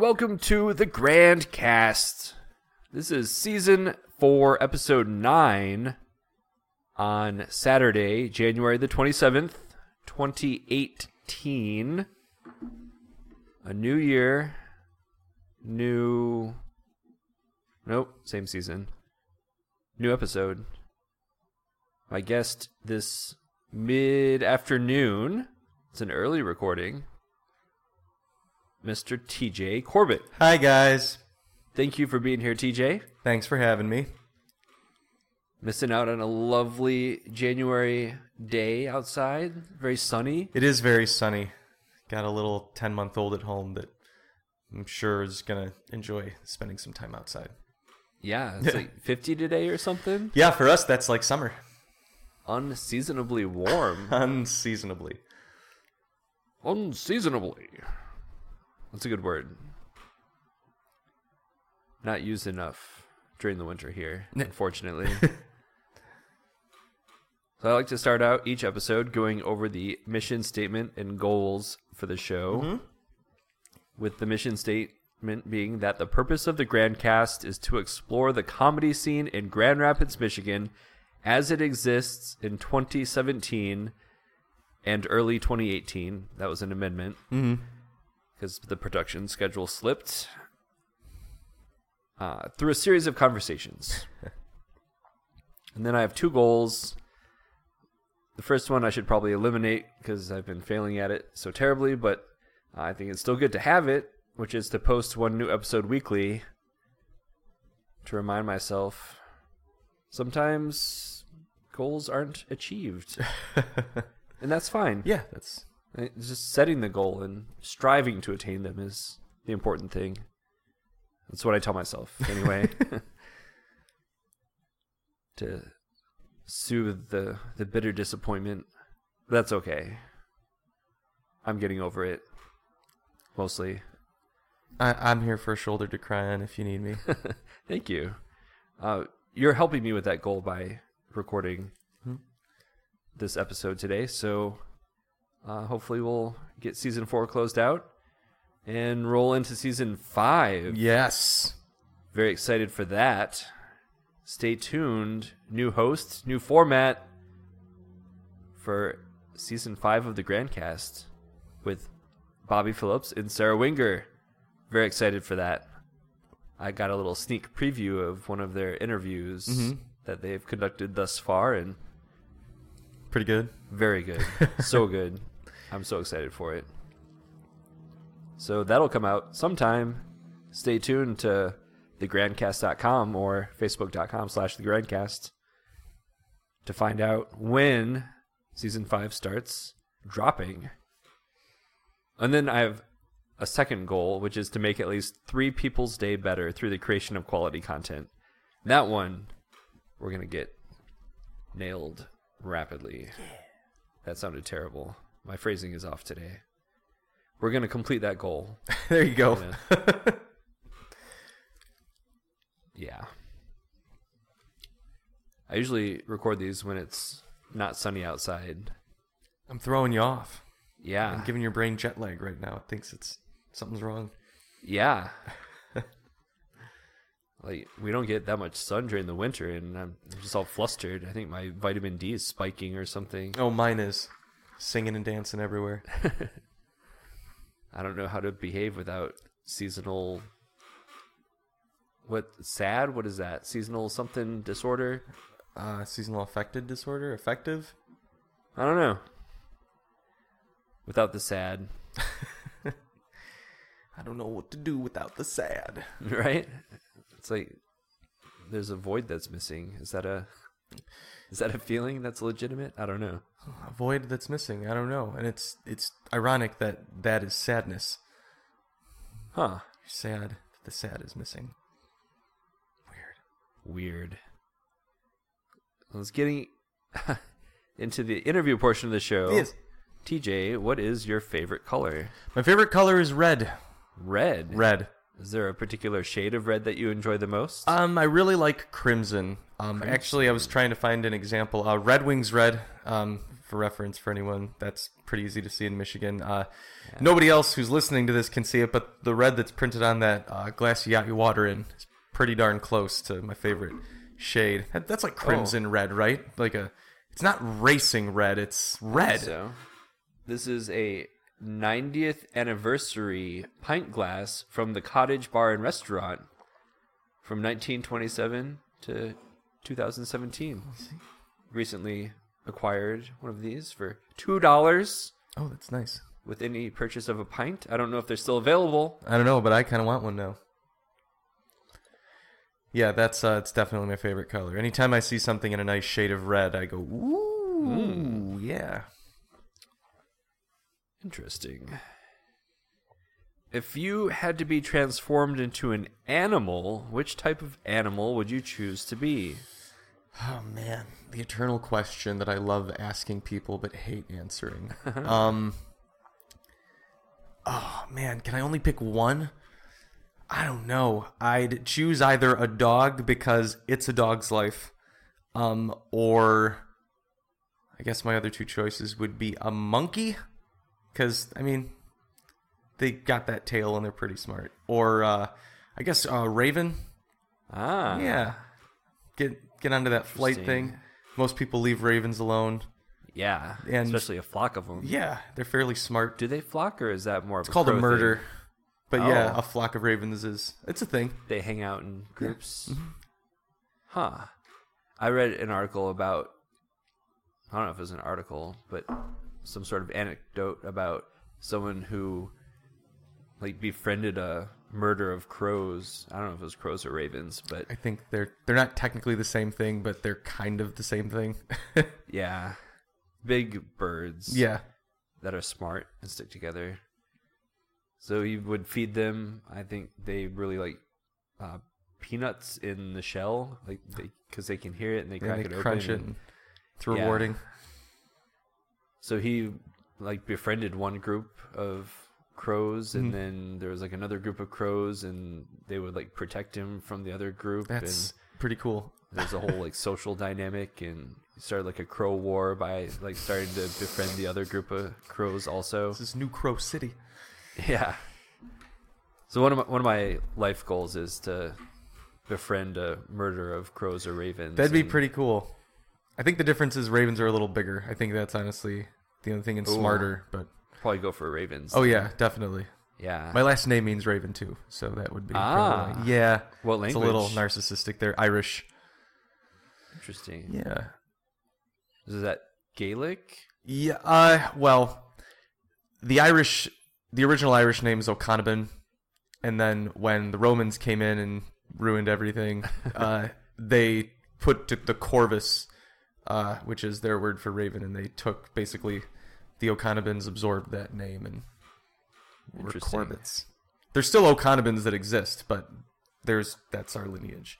welcome to the Grand Cast. This is Season 4, Episode 9, on Saturday, January the 27th, 2018. A new year, same season. New episode. My guest this mid-afternoon, it's an early recording, Mr. TJ Corbett. Hi, guys. Thank you for being here, TJ. Thanks for having me. Missing out on a lovely January day outside. Very sunny. It is very sunny. Got a little 10-month-old at home that I'm sure is going to enjoy spending some time outside. Yeah, it's like 50 today or something. Yeah, for us, that's like summer. Unseasonably warm. Unseasonably. Unseasonably. That's a good word. Not used enough during the winter here, unfortunately. So I like to start out each episode going over the mission statement and goals for the show, with the mission statement being that the purpose of the Grand Cast is to explore the comedy scene in Grand Rapids, Michigan, as it exists in 2017 and early 2018. That was an amendment because the production schedule slipped. Through a series of conversations. And then I have two goals. The first one I should probably eliminate because I've been failing at it so terribly, but I think it's still good to have it, which is to post one new episode weekly to remind myself sometimes goals aren't achieved. And that's fine. Yeah, it's just setting the goal and striving to attain them is the important thing. That's what I tell myself, anyway. To soothe the bitter disappointment. But that's okay. I'm getting over it. Mostly. I'm here for a shoulder to cry on if you need me. Thank you. You're helping me with that goal by recording this episode today. So hopefully we'll get Season 4 closed out and roll into Season 5. Yes. Very excited for that. Stay tuned. New host, new format for Season 5 of the Grand Cast with Bobby Phillips and Sarah Winger. Very excited for that. I got a little sneak preview of one of their interviews that they've conducted thus far, and pretty good. Very good. So good. I'm so excited for it. So that'll come out sometime. Stay tuned to thegrandcast.com or facebook.com/thegrandcast to find out when Season 5 starts dropping. And then I have a second goal, which is to make at least 3 people's day better through the creation of quality content. That one, we're going to get nailed rapidly. That sounded terrible. My phrasing is off today. We're going to complete that goal. There you go. Yeah. I usually record these when it's not sunny outside. I'm throwing you off. Yeah. I'm giving your brain jet lag right now. It thinks something's wrong. Yeah. Like, we don't get that much sun during the winter, and I'm just all flustered. I think my vitamin D is spiking or something. Oh, mine is. Singing and dancing everywhere. I don't know how to behave without seasonal... What is that? Seasonal something disorder? Seasonal affective disorder? Affective? I don't know. Without the sad. I don't know what to do without the sad. Right? It's like there's a void that's missing. Is that a feeling that's legitimate? I don't know. A void that's missing. I don't know. And it's ironic that is sadness. Huh. You're sad. The sad is missing. Weird. Let's getting into the interview portion of the show. Yes. TJ, what is your favorite color? My favorite color is red. Red? Red. Is there a particular shade of red that you enjoy the most? I really like crimson. Actually, I was trying to find an example. Red Wings red. for reference for anyone. That's pretty easy to see in Michigan. Nobody else who's listening to this can see it, but the red that's printed on that glass you got your water in is pretty darn close to my favorite shade. That's like crimson red, right? It's not racing red, it's red. So, this is a 90th anniversary pint glass from the Cottage Bar and Restaurant from 1927 to 2017. Recently acquired one of these for $2 Oh, that's nice. with any purchase of a pint. I don't know if they're still available. I don't know, but I kind of want one now. Yeah, that's it's definitely my favorite color. Anytime I see something in a nice shade of red, I go, ooh, yeah. Interesting. If you had to be transformed into an animal, which type of animal would you choose to be? Oh, man. The eternal question that I love asking people but hate answering. Oh, man. Can I only pick one? I don't know. I'd choose either a dog because it's a dog's life, or I guess my other two choices would be a monkey because, I mean, they got that tail and they're pretty smart. Or I guess a raven. Ah. Yeah. Get onto that flight thing. Most people leave ravens alone. Yeah, And- especially a flock of them. Yeah, they're fairly smart. Do they flock, or is that more of It's called a crow murder. thing? But yeah, Oh. a flock of ravens it's a thing. They hang out in groups. Mm-hmm. Huh. I read an article about, I don't know if it was an article, but some sort of anecdote about someone who befriended a murder of crows. I don't know if it was crows or ravens, but I think they're not technically the same thing, but they're kind of the same thing. yeah. Big birds. Yeah. That are smart and stick together. So you would feed them. I think they really like peanuts in the shell, because they can hear it and they crack And they it crunch open. it. And it's rewarding. So he befriended one group of crows, and Mhm. then there was another group of crows, and they would protect him from the other group. That's pretty cool. And there's a whole social dynamic, and he started a crow war by starting to befriend the other group of crows also. This is New Crow City. Yeah. So one of my life goals is to befriend a murder of crows or ravens. That'd be and- pretty cool. I think the difference is ravens are a little bigger. I think that's honestly the only thing, and Ooh. smarter. But Probably go for ravens. oh yeah, definitely. Yeah. My last name means Raven too, so that would be Ah. probably, yeah. What It's language? a little narcissistic there. Irish. Interesting. Yeah. Is that Gaelic? Yeah. Well, the original Irish name is O'Conobin, and then when the Romans came in and ruined everything, they put the Corvus, which is their word for raven, and they took basically the O'Conobins absorbed that name and were Interesting. Corbets. There's still O'Conobins that exist, but that's our lineage.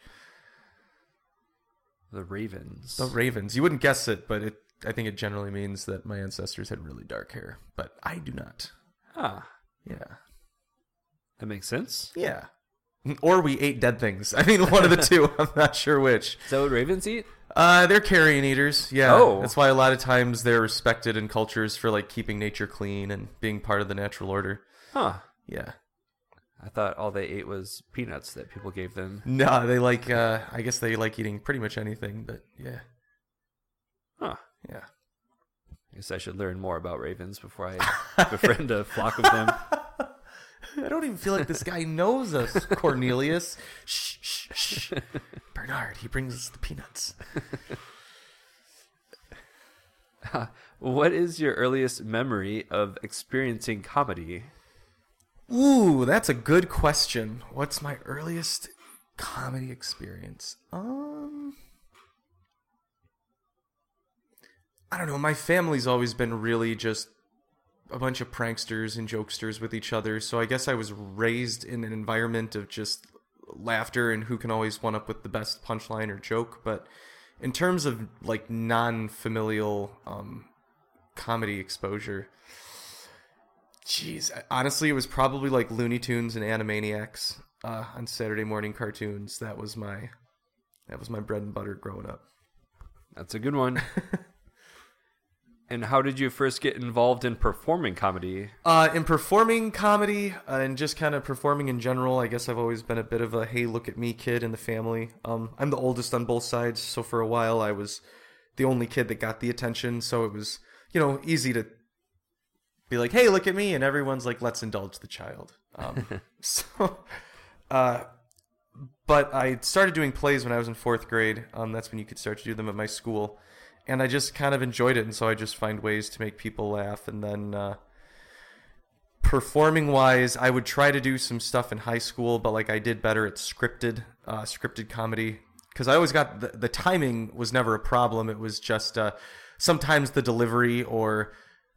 The ravens. The ravens. You wouldn't guess it, but I think it generally means that my ancestors had really dark hair, but I do not. Ah, Yeah. that makes sense. Yeah. Or we ate dead things. I mean, one of the two. I'm not sure which. Is that what ravens eat? They're carrion eaters. Yeah. Oh. That's why a lot of times they're respected in cultures for keeping nature clean and being part of the natural order. Huh. Yeah. I thought all they ate was peanuts that people gave them. No, they I guess they like eating pretty much anything, but yeah. Huh. Yeah. I guess I should learn more about ravens before I befriend a flock of them. I don't even feel like this guy knows us, Cornelius. Shh, shh, shh. Bernard, he brings us the peanuts. What is your earliest memory of experiencing comedy? Ooh, that's a good question. What's my earliest comedy experience? I don't know. My family's always been really just a bunch of pranksters and jokesters with each other. So I guess I was raised in an environment of just laughter and who can always one up with the best punchline or joke. But in terms of non-familial comedy exposure, jeez, honestly, it was probably Looney Tunes and Animaniacs on Saturday morning cartoons. That was my bread and butter growing up. That's a good one. And how did you first get involved in performing comedy? In performing comedy and just kind of performing in general, I guess I've always been a bit of a hey, look at me kid in the family. I'm the oldest on both sides, so for a while I was the only kid that got the attention, so it was, easy to be like, hey, look at me, and everyone's like, let's indulge the child. But I started doing plays when I was in 4th grade. That's when you could start to do them at my school. And I just kind of enjoyed it, and so I just find ways to make people laugh. And then performing-wise, I would try to do some stuff in high school, but like I did better at scripted comedy. Because I always got the timing was never a problem. It was just sometimes the delivery or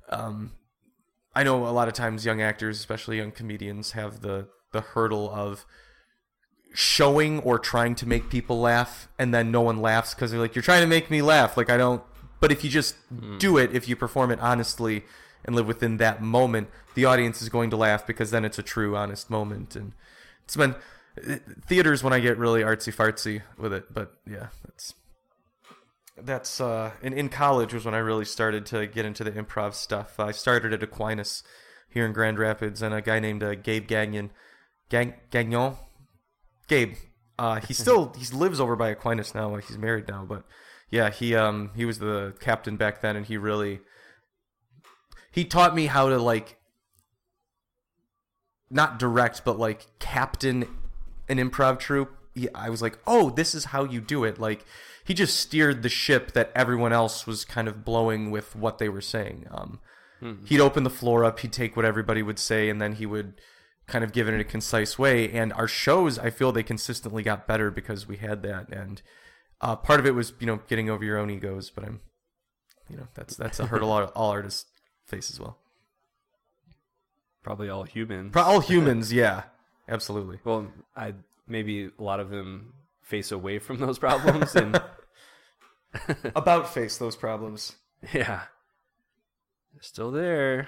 I know a lot of times young actors, especially young comedians, have the hurdle of showing or trying to make people laugh, and then no one laughs because they're like, you're trying to make me laugh. Like, I don't. But if you just do it, if you perform it honestly and live within that moment, the audience is going to laugh because then it's a true, honest moment. And it's been theaters when I get really artsy fartsy with it. But yeah, that's in college was when I really started to get into the improv stuff. I started at Aquinas here in Grand Rapids, and a guy named Gabe Gagnon. Gabe, he lives over by Aquinas now. He's married now, but yeah, he was the captain back then, and he taught me how to like not direct, but like captain an improv troupe. I was like, oh, this is how you do it. Like, he just steered the ship that everyone else was kind of blowing with what they were saying. He'd open the floor up, he'd take what everybody would say, and then he would kind of give it in a concise way. And our shows, I feel they consistently got better because we had that. And part of it was, getting over your own egos. But that's a hurdle all artists face as well. Probably all humans. All humans, yeah, absolutely. Well, maybe a lot of them face away from those problems and about face those problems. Yeah, they're still there.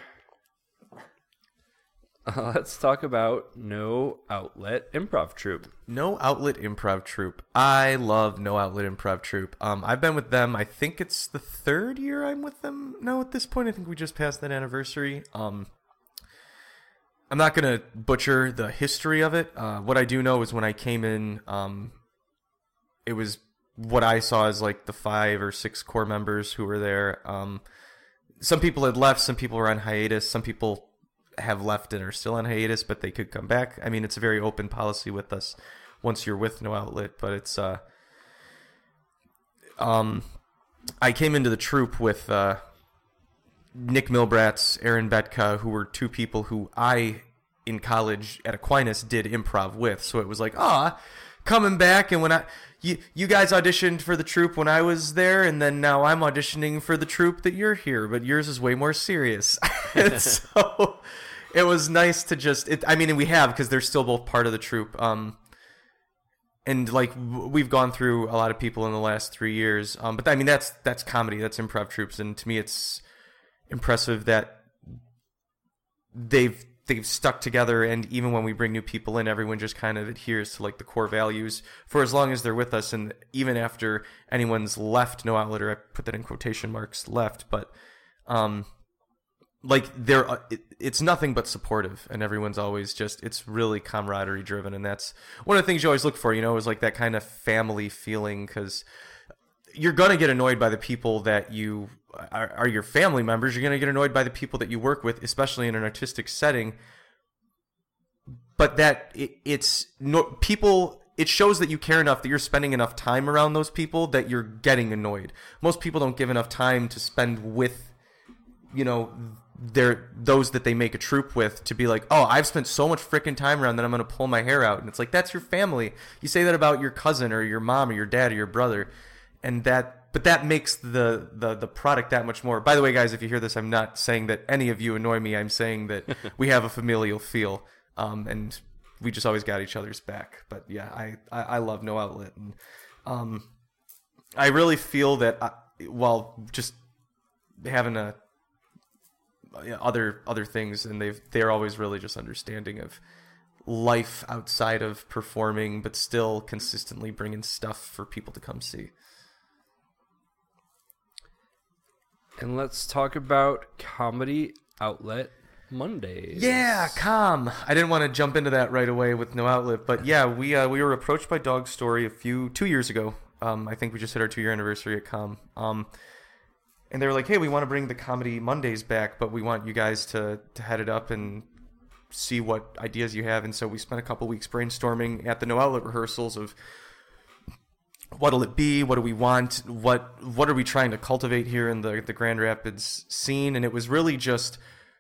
Let's talk about No Outlet Improv Troupe. No Outlet Improv Troupe. I love No Outlet Improv Troupe. I've been with them. I think it's the 3rd year I'm with them now at this point. I think we just passed that anniversary. I'm not going to butcher the history of it. What I do know is when I came in, it was what I saw as like the 5 or 6 core members who were there. Some people had left. Some people were on hiatus. Some people have left and are still on hiatus, but they could come back. I mean, it's a very open policy with us once you're with No Outlet, but it's I came into the troupe with Nick Milbratz, Aaron Betka, who were 2 people who I in college at Aquinas did improv with. So it was like, coming back, and when you guys auditioned for the troupe when I was there, and then now I'm auditioning for the troupe that you're here, but yours is way more serious. So it was nice to just, and we have, because they're still both part of the troupe. And like we've gone through a lot of people in the last 3 years. But I mean, that's comedy, that's improv troupes, and to me, it's impressive that they've stuck together, and even when we bring new people in, everyone just kind of adheres to like the core values for as long as they're with us. And even after anyone's left No Outlet, or I put that in quotation marks, left, but like it's nothing but supportive, and everyone's always just, it's really camaraderie driven, and that's one of the things you always look for, is like that kind of family feeling, because you're gonna get annoyed by the people that you are your family members. You're gonna get annoyed by the people that you work with, especially in an artistic setting. But that it shows that you care enough, that you're spending enough time around those people, that you're getting annoyed. Most people don't give enough time to spend with, those that they make a troupe with, to be like, oh, I've spent so much freaking time around that I'm gonna pull my hair out. And it's like, that's your family. You say that about your cousin or your mom or your dad or your brother, but that makes the product that much more. By the way, guys, if you hear this, I'm not saying that any of you annoy me. I'm saying that we have a familial feel, and we just always got each other's back. But yeah, I love No Outlet, and I really feel that while just having other things, and they're always really just understanding of life outside of performing, but still consistently bringing stuff for people to come see. And let's talk about Comedy Outlet Mondays. Yeah, Com. I didn't want to jump into that right away with no outlet, but yeah, we were approached by Dog Story 2 years ago. I think we just hit our 2-year anniversary at Com. And they were like, hey, we want to bring the Comedy Mondays back, but we want you guys to head it up and see what ideas you have. And so we spent a couple weeks brainstorming at the no outlet rehearsals of what'll it be, what do we want, what are we trying to cultivate here in the Grand Rapids scene. And it was really just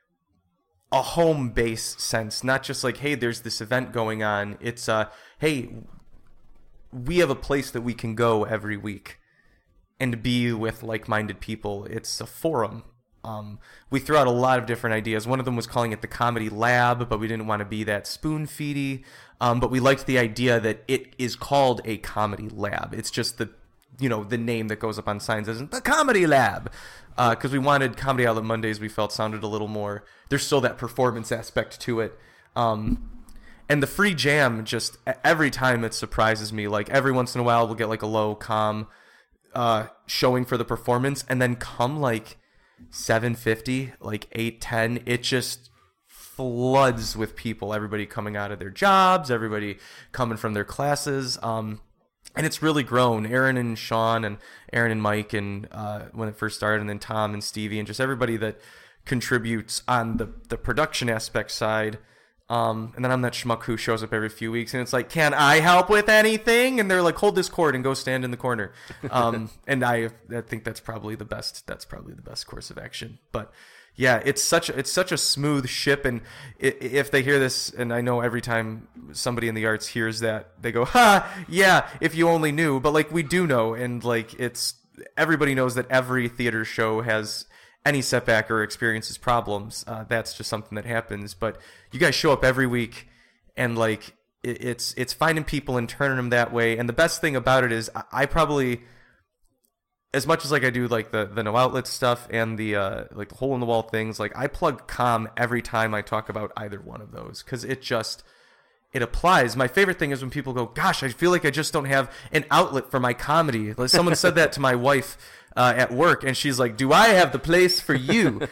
a home base sense, not just like, hey, there's this event going on. It's hey, we have a place that we can go every week and be with like-minded people. It's a forum. We threw out a lot of different ideas. One of them was calling it the Comedy Lab, but we didn't want to be that spoon-feedy. But we liked the idea that it is called a comedy lab. It's just the name that goes up on signs isn't the Comedy Lab. Because we wanted Comedy Outlet Mondays, we felt sounded a little more, there's still that performance aspect to it. And the free jam, just every time it surprises me. Like every once in a while we'll get like a low com showing for the performance, and then come like 7:50, like 8:10, it just floods with people. Everybody coming out of their jobs, everybody coming from their classes. And it's really grown. Aaron and Sean and Aaron and Mike and when it first started, and then Tom and Stevie and just everybody that contributes on the production aspect side. And then I'm that schmuck who shows up every few weeks, and it's like, can I help with anything? And they're like, hold this cord and go stand in the corner. And I think that's probably the best course of action. But yeah, it's such a smooth ship. And if they hear this, and I know every time somebody in the arts hears that, they go, ha, yeah, if you only knew. But like, we do know, and like, everybody knows that every theater show has any setback or experiences problems. That's just something that happens. But you guys show up every week, and like it's finding people and turning them that way. And the best thing about it is I probably, as much as like I do like the no outlet stuff and the like the hole in the wall things, like I plug Com every time I talk about either one of those, because it applies. My favorite thing is when people go, gosh, I feel like I just don't have an outlet for my comedy. Like someone said that to my wife at work, and she's like, do I have the place for you?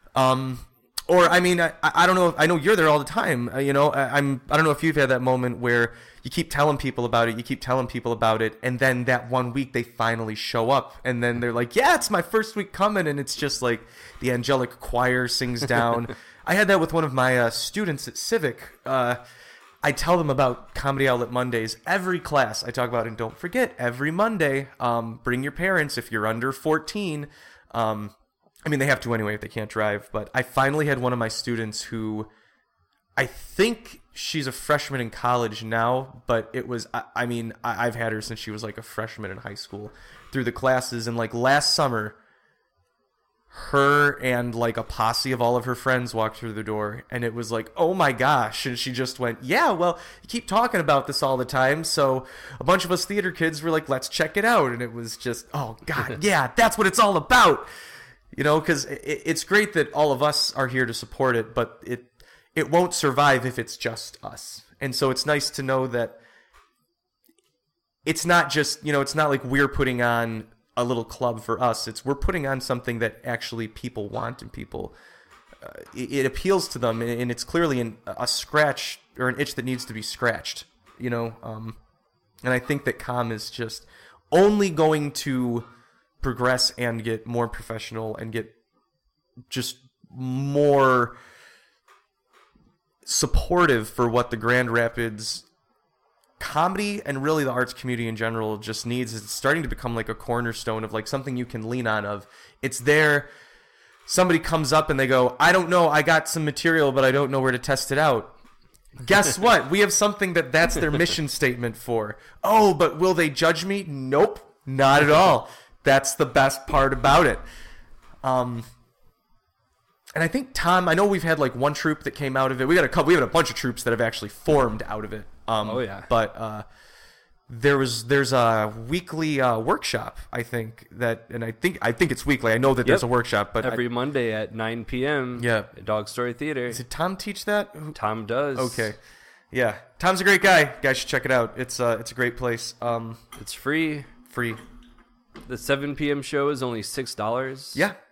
Or I mean, I don't know. I know you're there all the time. I don't know if you've had that moment where you keep telling people about it, and then that one week they finally show up, and then they're like, yeah, it's my first week coming, and it's just like the angelic choir sings down. I had that with one of my students at Civic. I tell them about Comedy Outlet Mondays. Every class I talk about, and don't forget, every Monday, bring your parents if you're under 14. I mean, they have to anyway if they can't drive. But I finally had one of my students who, I think she's a freshman in college now, but it was, I mean, I've had her since she was like a freshman in high school through the classes. And like last summer, her and like a posse of all of her friends walked through the door, and it was like, oh my gosh. And she just went, yeah, well, you keep talking about this all the time, so a bunch of us theater kids were like, let's check it out. And it was just, oh god, yeah, that's what it's all about, because it's great that all of us are here to support it, but it won't survive if it's just us. And so it's nice to know that it's not just, it's not like we're putting on a little club for us. We're putting on something that actually people want, and people, it appeals to them, and it's clearly a scratch or an itch that needs to be scratched, and I think that Com is just only going to progress and get more professional and get just more supportive for what the Grand Rapids comedy and really the arts community in general just needs. It's starting to become like a cornerstone of like something you can lean on. Of it's there, somebody comes up and they go, I don't know, I got some material but I don't know where to test it out. Guess what? We have something that's their mission statement for. Oh, but will they judge me? Nope, not at all. That's the best part about it. And I think Tom, I know we've had like one troupe that came out of it. We had a bunch of troupes that have actually formed out of it. Oh yeah. But there's a weekly workshop, I think, and I think it's weekly. I know that there's a workshop, but every Monday at 9 p.m. Yeah, at Dog Story Theater. Did Tom teach that? Tom does. Okay. Yeah, Tom's a great guy. You guys should check it out. It's a great place. It's free. Free. The 7 p.m. show is only $6. Yeah.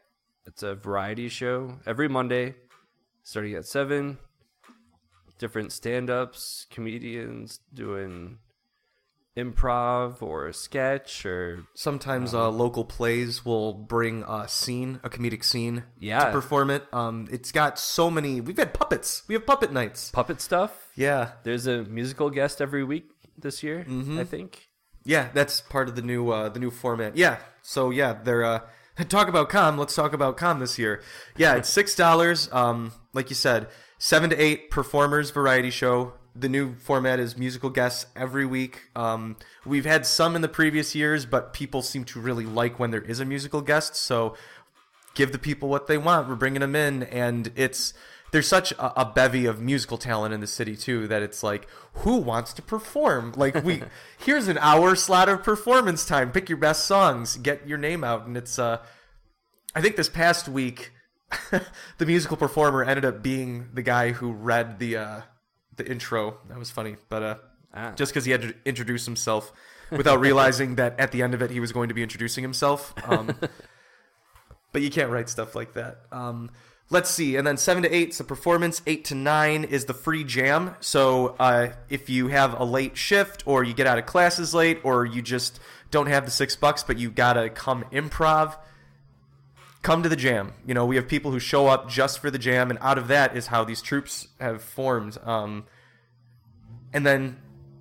It's a variety show every Monday, starting at 7. Different stand-ups, comedians doing improv or a sketch or Sometimes local plays will bring a comedic scene Yeah. to perform it. It's got so many. We've had puppets. We have puppet nights. puppet stuff. Yeah. There's a musical guest every week this year, I think. Yeah, that's part of the new format. Yeah, so yeah, they're talk about com. Let's talk about com this year. Yeah, it's $6. Like you said, 7 to 8 performers variety show. The new format is musical guests every week. We've had some in the previous years, but people seem to really like when there is a musical guest. So give the people what they want. We're bringing them in, and there's such a bevy of musical talent in the city too that it's like, who wants to perform? Like here's an hour slot of performance time. Pick your best songs, get your name out, and it's I think this past week the musical performer ended up being the guy who read the intro. That was funny, but just because he had to introduce himself without realizing that at the end of it he was going to be introducing himself. But you can't write stuff like that. Let's see. And then 7 to 8 is the performance. 8 to 9 is the free jam. So if you have a late shift or you get out of classes late or you just don't have the $6 but you got to come improv, come to the jam. You know, we have people who show up just for the jam, and out of that is how these troops have formed. And then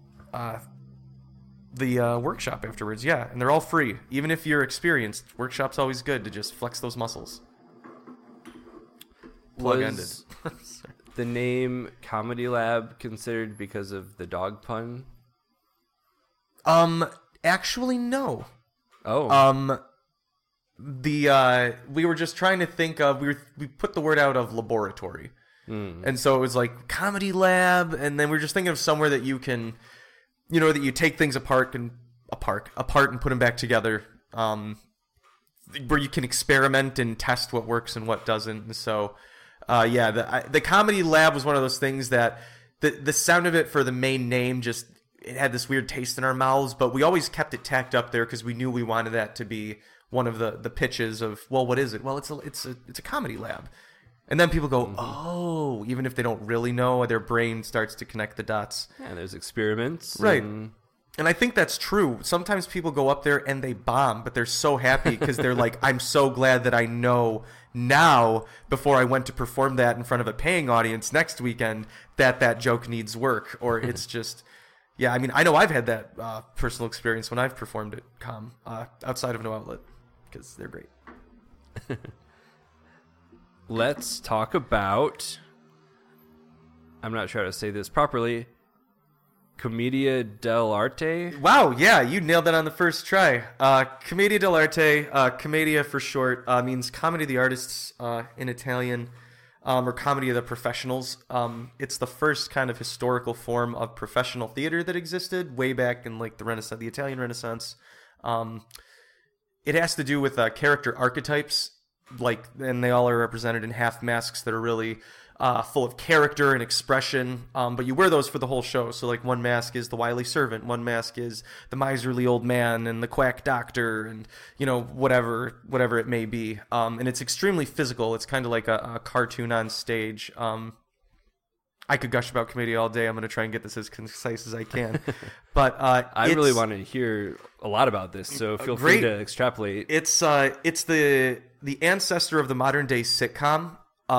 the workshop afterwards, yeah. And they're all free. Even if you're experienced, workshop's always good to just flex those muscles. Plug ended. The name Comedy Lab considered because of the dog pun? Actually, no. Oh. We were just trying to think of, we put the word out of laboratory. And so it was like Comedy Lab, and then we were just thinking of somewhere that you can, you know, that you take things apart and put them back together, where you can experiment and test what works and what doesn't. And so, the Comedy Lab was one of those things that the sound of it for the main name just, it had this weird taste in our mouths, but we always kept it tacked up there because we knew we wanted that to be one of the pitches of, well, what is it? Well, it's a comedy lab. And then people go, oh, even if they don't really know, their brain starts to connect the dots. Yeah, there's experiments. Right. And I think that's true. Sometimes people go up there and they bomb, but they're so happy because they're like, I'm so glad that I know now, before I went to perform that in front of a paying audience next weekend, that joke needs work. Or it's just, yeah, I mean, I know I've had that personal experience when I've performed at Com outside of No Outlet, because they're great. Let's talk about, I'm not sure how to say this properly, Commedia dell'arte. Wow, yeah, you nailed that on the first try. Commedia dell'arte, Commedia for short, means comedy of the artists in Italian, or comedy of the professionals. It's the first kind of historical form of professional theater that existed way back in like the Renaissance, the Italian Renaissance. It has to do with character archetypes, and they all are represented in half masks that are really full of character and expression, but you wear those for the whole show. So like one mask is the wily servant, one mask is the miserly old man and the quack doctor, and you know, whatever it may be. And it's extremely physical. It's kind of like a cartoon on stage. I could gush about Commedia all day. I'm going to try and get this as concise as I can. But I really want to hear a lot about this, so feel free to extrapolate. It's the ancestor of the modern day sitcom.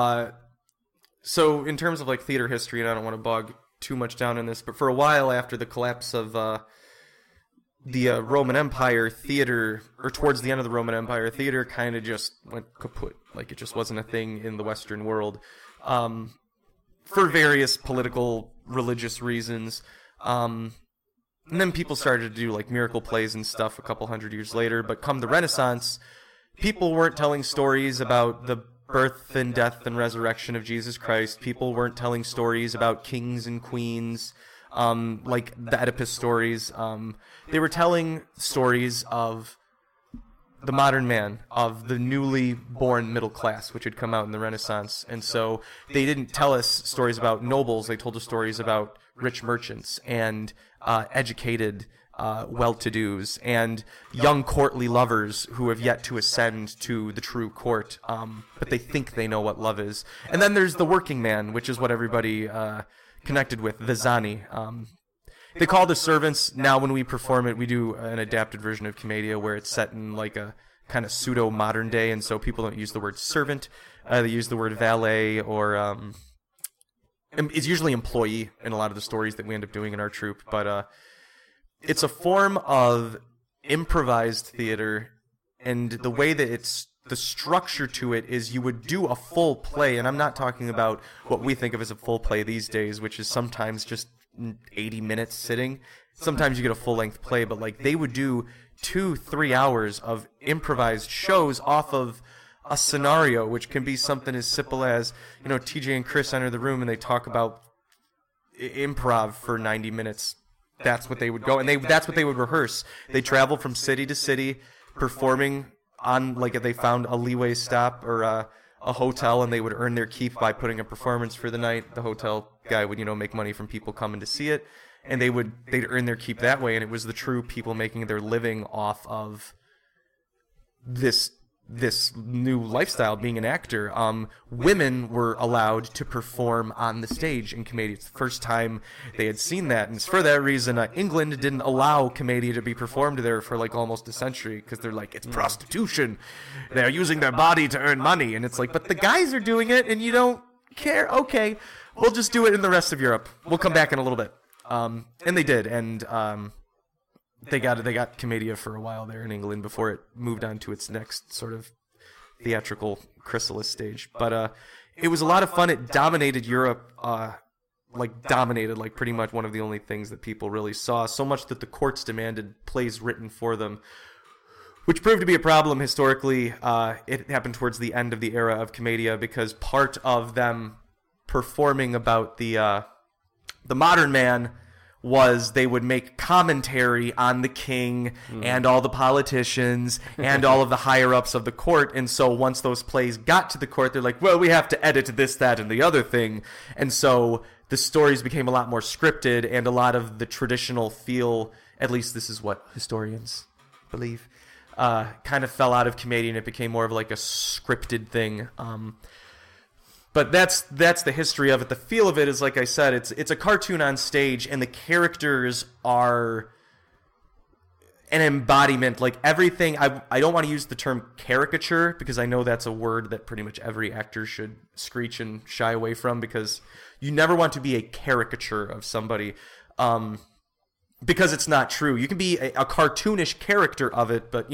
So in terms of like theater history, and I don't want to bog too much down in this, but for a while after the collapse of the Roman Empire, theater, or towards the end of the Roman Empire, theater kind of just went kaput. Like it just wasn't a thing in the Western world. For various political, religious reasons. And then people started to do like miracle plays and stuff a couple hundred years later. But come the Renaissance, people weren't telling stories about the birth and death and resurrection of Jesus Christ. People weren't telling stories about kings and queens, like the Oedipus stories. They were telling stories of the modern man, of the newly born middle class, which had come out in the Renaissance. And so they didn't tell us stories about nobles. They told us stories about rich merchants and educated well-to-dos and young courtly lovers who have yet to ascend to the true court, but they think they know what love is. And then there's the working man, which is what everybody connected with, the Zani. They call the servants, now when we perform it, we do an adapted version of Commedia where it's set in like a kind of pseudo-modern day, and so people don't use the word servant. They use the word valet, or it's usually employee in a lot of the stories that we end up doing in our troupe. But it's a form of improvised theater, and the way that the structure to it is you would do a full play, and I'm not talking about what we think of as a full play these days, which is sometimes just 80 minutes sitting. Sometimes you get a full-length play, but like they would do 2-3 hours of improvised shows off of a scenario, which can be something as simple as, TJ and Chris enter the room and they talk about improv for 90 minutes. That's what they would go, and that's what they would rehearse. They travel from city to city, performing on, like, if they found a leeway stop or a hotel, and they would earn their keep by putting a performance for the night. The hotel guy would, make money from people coming to see it, and they'd earn their keep that way. And it was the true people making their living off of this new lifestyle, being an actor. Women were allowed to perform on the stage in Commedia. It's the first time they had seen that, and it's for that reason England didn't allow Commedia to be performed there for like almost a century, because they're like, it's prostitution. They're using their body to earn money, and it's like, but the guys are doing it, and you don't care. Okay, we'll just do it in the rest of Europe. We'll come back in a little bit. And they did, and They got Commedia for a while there in England before it moved on to its next sort of theatrical chrysalis stage. But it was a lot of fun. It dominated Europe, like pretty much one of the only things that people really saw, so much that the courts demanded plays written for them, which proved to be a problem historically. It happened towards the end of the era of Commedia, because part of them performing about the modern man was they would make commentary on the king and all the politicians and all of the higher-ups of the court. And so once those plays got to the court, they're like, well, we have to edit this, that, and the other thing. And so the stories became a lot more scripted, and a lot of the traditional feel, at least this is what historians believe, kind of fell out of Commedia, and it became more of like a scripted thing. But that's the history of it. The feel of it is, like I said, it's a cartoon on stage, and the characters are an embodiment. Like everything, I don't want to use the term caricature, because I know that's a word that pretty much every actor should screech and shy away from, because you never want to be a caricature of somebody, because it's not true. You can be a cartoonish character of it, but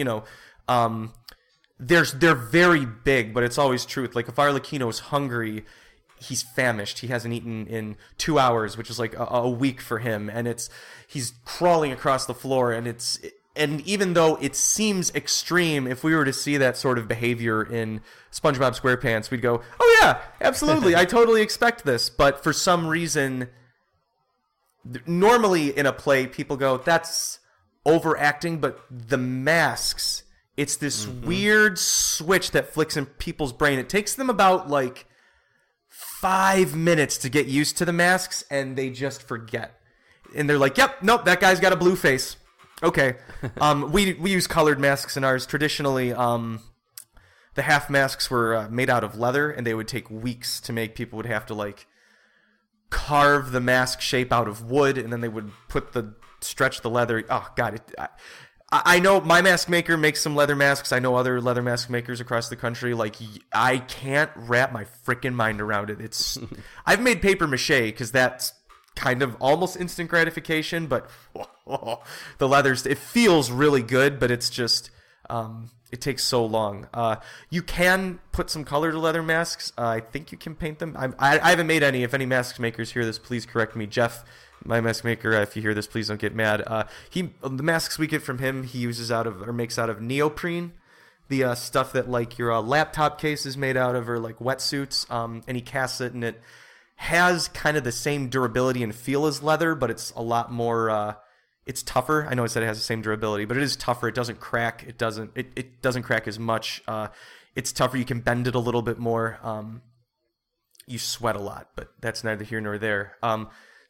they're very big, but it's always truth. Like if Arlecchino's hungry, he's famished. He hasn't eaten in 2 hours, which is like a week for him, and he's crawling across the floor, and even though it seems extreme, if we were to see that sort of behavior in SpongeBob SquarePants, we'd go, "Oh yeah, absolutely, I totally expect this." But for some reason, normally in a play, people go, "That's overacting," but the masks. It's this weird switch that flicks in people's brain. It takes them about like 5 minutes to get used to the masks, and they just forget. And they're like, "Yep, nope, that guy's got a blue face." Okay. We use colored masks in ours. Traditionally, the half masks were made out of leather, and they would take weeks to make. People would have to like carve the mask shape out of wood, and then they would stretch the leather. Oh God. I know my mask maker makes some leather masks. I know other leather mask makers across the country. Like, I can't wrap my freaking mind around it. I've made paper mache, because that's kind of almost instant gratification, but the leathers, it feels really good, but it's just, it takes so long. You can put some color to leather masks. I think you can paint them. I haven't made any. If any mask makers hear this, please correct me. Jeff, my mask maker, if you hear this, please don't get mad. The masks we get from him, he makes out of neoprene, the stuff that like your laptop case is made out of, or like wetsuits. And he casts it, and it has kind of the same durability and feel as leather, but it's a lot more. It's tougher. I know I said it has the same durability, but it is tougher. It doesn't crack. It doesn't crack as much. It's tougher. You can bend it a little bit more. You sweat a lot, but that's neither here nor there.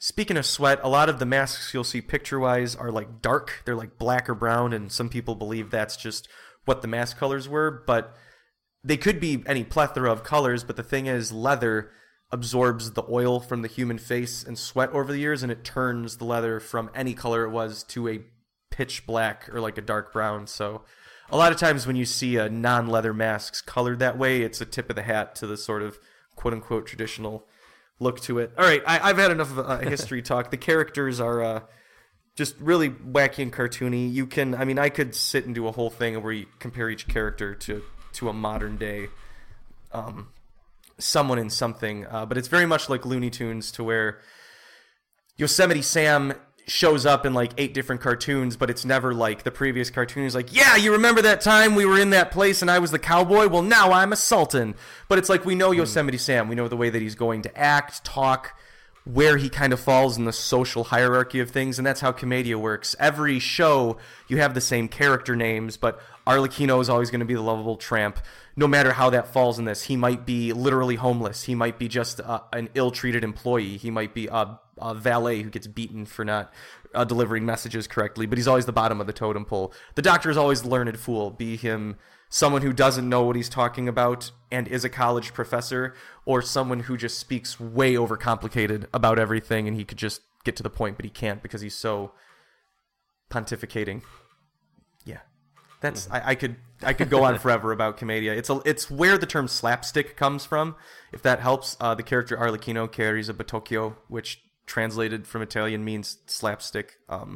Speaking of sweat, a lot of the masks you'll see picture-wise are like dark. They're like black or brown, and some people believe that's just what the mask colors were, but they could be any plethora of colors. But the thing is, leather absorbs the oil from the human face and sweat over the years, and it turns the leather from any color it was to a pitch black or like a dark brown. So a lot of times when you see a non-leather masks colored that way, it's a tip of the hat to the sort of quote-unquote traditional look to it. All right, I've had enough of a history talk. The characters are just really wacky and cartoony. I could sit and do a whole thing where you compare each character to a modern day someone in something, but it's very much like Looney Tunes, to where Yosemite Sam shows up in like 8 different cartoons, but it's never like the previous cartoon is like, yeah, you remember that time we were in that place and I was the cowboy? Well, now I'm a sultan. But it's like, we know Yosemite Sam. We know the way that he's going to act, talk, where he kind of falls in the social hierarchy of things, and that's how Commedia works. Every show, you have the same character names, but Arlecchino is always going to be the lovable tramp. No matter how that falls in this, he might be literally homeless. He might be just an ill-treated employee. He might be a valet who gets beaten for not delivering messages correctly, but he's always the bottom of the totem pole. The Doctor is always the learned fool, be him someone who doesn't know what he's talking about and is a college professor, or someone who just speaks way overcomplicated about everything and he could just get to the point, but he can't because he's so pontificating. Yeah. That's I could go on forever about Commedia. It's where the term slapstick comes from, if that helps. The character Arlecchino carries a batocchio, which translated from Italian means slapstick.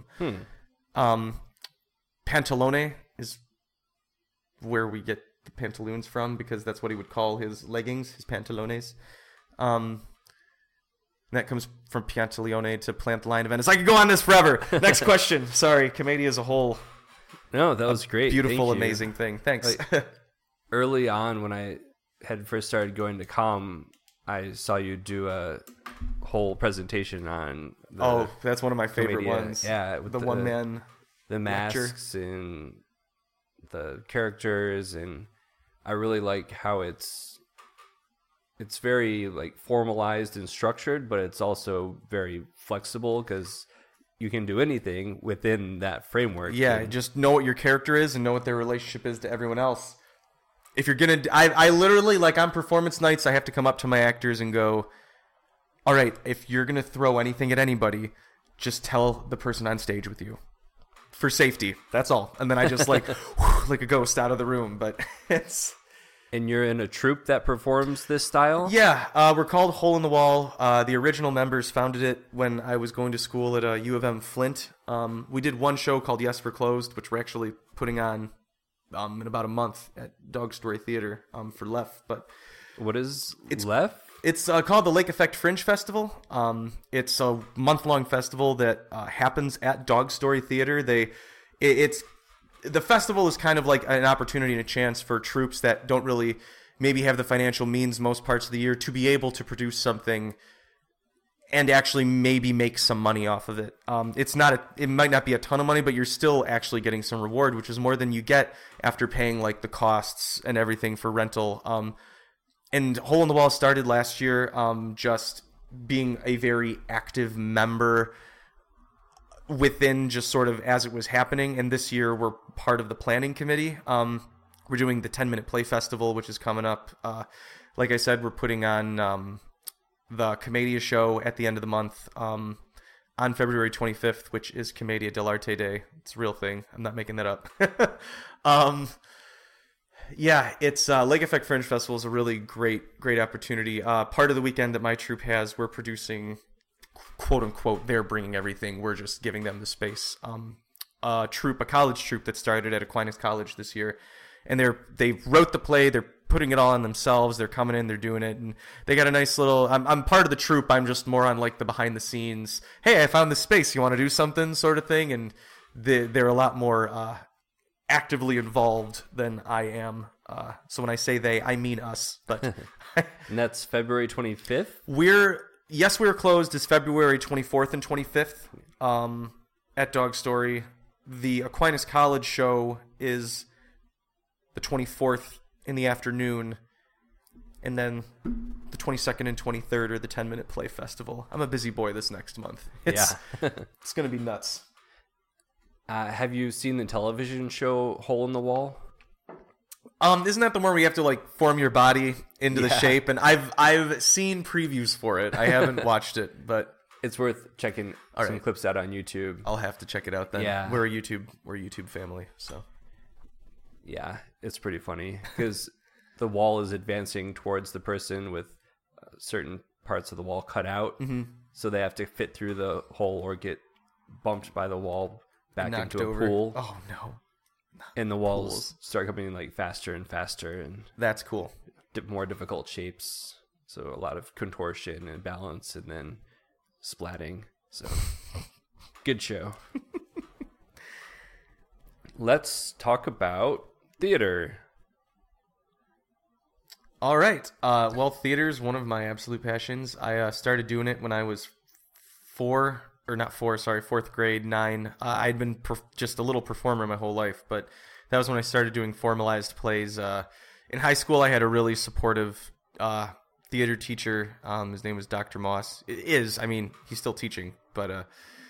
Pantalone is where we get the pantaloons from, because that's what he would call his leggings, his pantalones. And that comes from Pantaleone to plant the line of Venice. I could go on this forever. Next question. Sorry, Commedia as a whole. No, that was great. Beautiful, amazing thing. Thanks. Early on, when I had first started going to comm, I saw you do a whole presentation on that's one of my favorite Commedia. ones. Yeah, with the one man, the masks and the characters, and I really like how it's very like formalized and structured, but it's also very flexible because you can do anything within that framework. Yeah, just know what your character is and know what their relationship is to everyone else. If you're gonna, I literally, like, on performance nights, I have to come up to my actors and go, all right, if you're gonna throw anything at anybody, just tell the person on stage with you. For safety, that's all. And then I just like a ghost out of the room. But it's... And you're in a troupe that performs this style? Yeah, we're called Hole in the Wall. The original members founded it when I was going to school at U of M Flint. We did one show called Yes, We're Closed, which we're actually putting on in about a month at Dog Story Theater for Lef. But what is Lef? It's called the Lake Effect Fringe Festival. It's a month-long festival that happens at Dog Story Theater. The festival is kind of like an opportunity and a chance for troops that don't really maybe have the financial means most parts of the year to be able to produce something and actually maybe make some money off of it. It might not be a ton of money, but you're still actually getting some reward, which is more than you get after paying like the costs and everything for rental. And Hole in the Wall started last year, just being a very active member within just sort of as it was happening. And this year we're part of the planning committee. We're doing the 10-minute play festival, which is coming up. Like I said, we're putting on the Commedia show at the end of the month on February 25th, which is Commedia dell'Arte Day. It's a real thing. I'm not making that up. Yeah, it's Lake Effect Fringe Festival is a really great opportunity. Part of the weekend that my troupe has, we're producing, quote unquote, they're bringing everything. We're just giving them the space. A college troupe that started at Aquinas College this year, and they wrote the play. They're putting it all on themselves. They're coming in, they're doing it, and they got a nice little. I'm part of the troupe. I'm just more on like the behind the scenes. Hey, I found this space. You want to do something, sort of thing, and they're a lot more actively involved than I am. So when I say they, I mean us. But and that's February 25th? We're Closed is February 24th and 25th at Dog Story. The Aquinas College show is the 24th in the afternoon. and then the 22nd and 23rd are the 10-minute play festival. I'm a busy boy this next month. It's going to be nuts. Have you seen the television show Hole in the Wall? Isn't that the one where you have to like form your body into the shape? And I've seen previews for it. I haven't watched it, but it's worth checking some clips out on YouTube. I'll have to check it out then. Yeah. We're a YouTube family, so. Yeah, it's pretty funny because the wall is advancing towards the person with certain parts of the wall cut out. Mm-hmm. So they have to fit through the hole or get bumped by the wall back Knocked into a over. pool. Oh, no. And the walls start coming like faster and faster and that's cool. More difficult shapes. So a lot of contortion and balance and then splatting. So good show. Let's talk about theater. All right. Well, theater is one of my absolute passions. I started doing it when I was fourth grade, 9. I'd been just a little performer my whole life, but that was when I started doing formalized plays. In high school, I had a really supportive theater teacher. His name was Dr. Moss. He's still teaching, but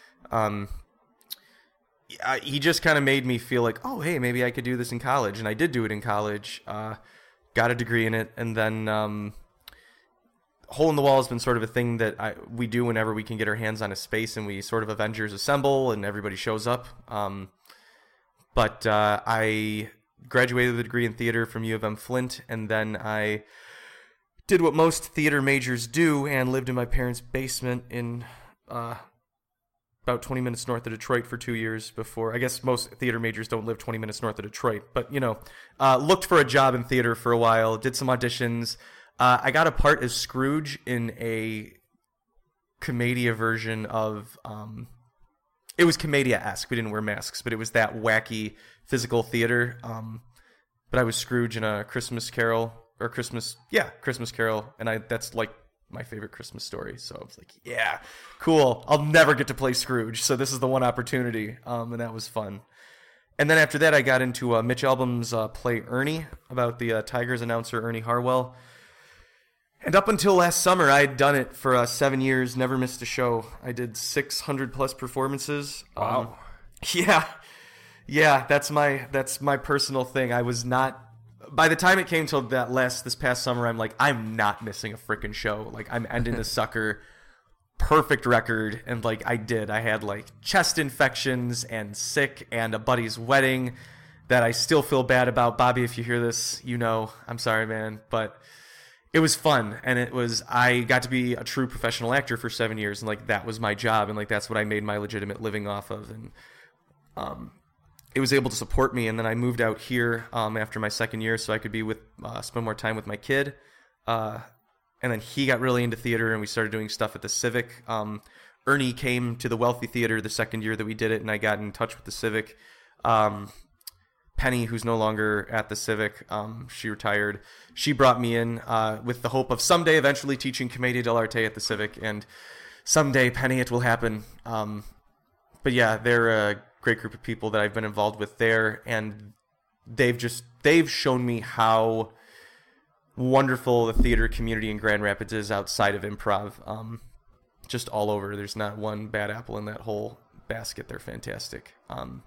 he just kind of made me feel like, oh, hey, maybe I could do this in college. And I did do it in college, got a degree in it, and then Hole in the Wall has been sort of a thing that we do whenever we can get our hands on a space and we sort of Avengers assemble and everybody shows up. But I graduated with a degree in theater from U of M Flint, and then I did what most theater majors do and lived in my parents' basement in about 20 minutes north of Detroit for 2 years before. I guess most theater majors don't live 20 minutes north of Detroit, but, looked for a job in theater for a while, did some auditions. I got a part as Scrooge in a Commedia version of, it was Commedia-esque. We didn't wear masks, but it was that wacky physical theater. But I was Scrooge in a Christmas Carol, Christmas Carol, and that's like my favorite Christmas story. So I was like, yeah, cool. I'll never get to play Scrooge, so this is the one opportunity, and that was fun. And then after that, I got into Mitch Albom's play Ernie, about the Tigers announcer Ernie Harwell. And up until last summer, I had done it for 7 years, never missed a show. I did 600 plus performances. Wow. Yeah, that's my personal thing. I was not. By the time it came to this past summer, I'm like, I'm not missing a freaking show. Like, I'm ending the sucker. Perfect record. And like, I had like chest infections and sick and a buddy's wedding that I still feel bad about. Bobby, if you hear this, I'm sorry, man. But it was fun, and I got to be a true professional actor for 7 years, and like that was my job, and like that's what I made my legitimate living off of, and it was able to support me. And then I moved out here after my second year so I could be spend more time with my kid, and then he got really into theater, and we started doing stuff at the Civic. Ernie came to the Wealthy Theater the second year that we did it, and I got in touch with the Civic. Penny, who's no longer at the Civic, she retired. She brought me in with the hope of someday eventually teaching Commedia dell'arte at the Civic, and someday, Penny, it will happen. But yeah, they're a great group of people that I've been involved with there, and they've shown me how wonderful the theater community in Grand Rapids is outside of improv. Just all over. There's not one bad apple in that whole basket. They're fantastic. And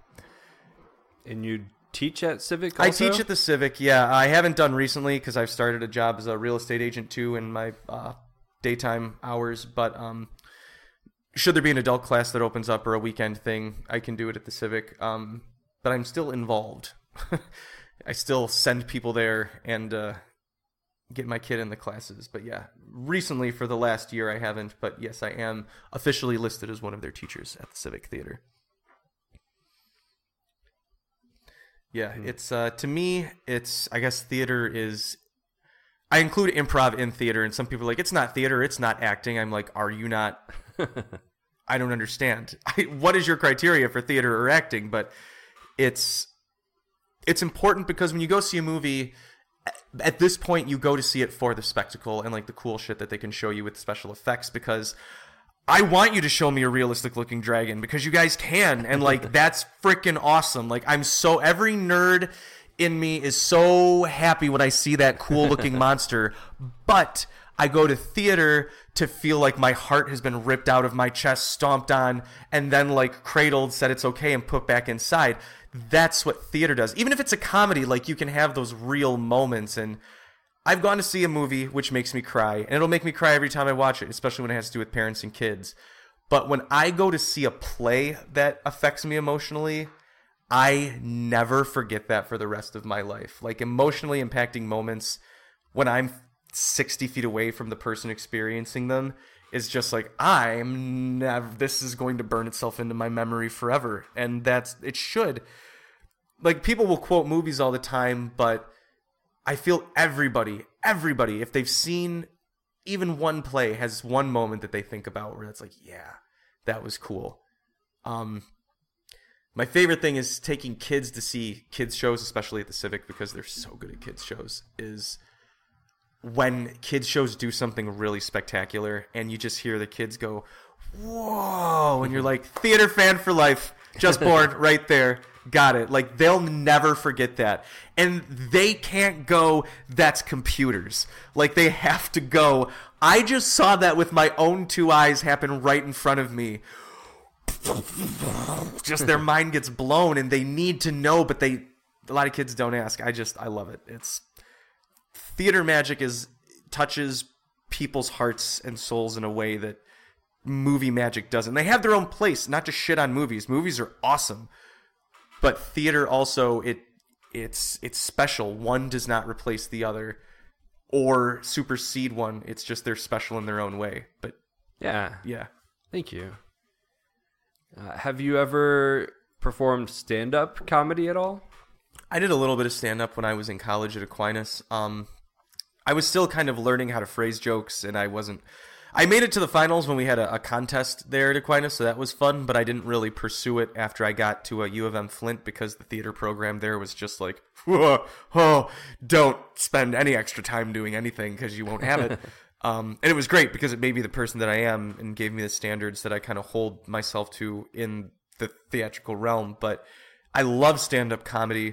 you teach at Civic also? I teach at the Civic, yeah. I haven't done recently because I've started a job as a real estate agent too in my daytime hours. But should there be an adult class that opens up or a weekend thing, I can do it at the Civic. But I'm still involved. I still send people there and get my kid in the classes. But yeah, recently for the last year I haven't. But yes, I am officially listed as one of their teachers at the Civic Theater. Yeah, it's to me, I guess theater is. I include improv in theater, and some people are like, it's not theater, it's not acting. I'm like, are you not? I don't understand. What is your criteria for theater or acting? But it's important because when you go see a movie, at this point, you go to see it for the spectacle and like the cool shit that they can show you with special effects, because I want you to show me a realistic looking dragon because you guys can, and like that's freaking awesome. Like every nerd in me is so happy when I see that cool looking monster, but I go to theater to feel like my heart has been ripped out of my chest, stomped on, and then like cradled, said it's okay, and put back inside. That's what theater does. Even if it's a comedy, like you can have those real moments. And I've gone to see a movie which makes me cry, and it'll make me cry every time I watch it, especially when it has to do with parents and kids. But when I go to see a play that affects me emotionally, I never forget that for the rest of my life. Like emotionally impacting moments when I'm 60 feet away from the person experiencing them is just like, this is going to burn itself into my memory forever. And it should. Like, people will quote movies all the time, but I feel everybody, if they've seen even one play, has one moment that they think about where it's like, yeah, that was cool. My favorite thing is taking kids to see kids shows, especially at the Civic, because they're so good at kids shows, is when kids shows do something really spectacular and you just hear the kids go, whoa, and you're like, theater fan for life, just born right there, got it. Like, they'll never forget that. And they can't go, that's computers. Like, they have to go, I just saw that with my own two eyes happen right in front of me. Just their mind gets blown and they need to know, but a lot of kids don't ask. I love it. Theater magic touches people's hearts and souls in a way that movie magic doesn't. They have their own place, not to shit on movies. Movies are awesome. But theater also, it's special. One does not replace the other or supersede one. It's just they're special in their own way. But yeah. Thank you. Have you ever performed stand-up comedy at all? I did a little bit of stand-up when I was in college at Aquinas. I was still kind of learning how to phrase jokes, and I made it to the finals when we had a contest there at Aquinas, so that was fun, but I didn't really pursue it after I got to a U of M Flint because the theater program there was just like, whoa, don't spend any extra time doing anything because you won't have it. And it was great because it made me the person that I am and gave me the standards that I kind of hold myself to in the theatrical realm. But I love stand-up comedy.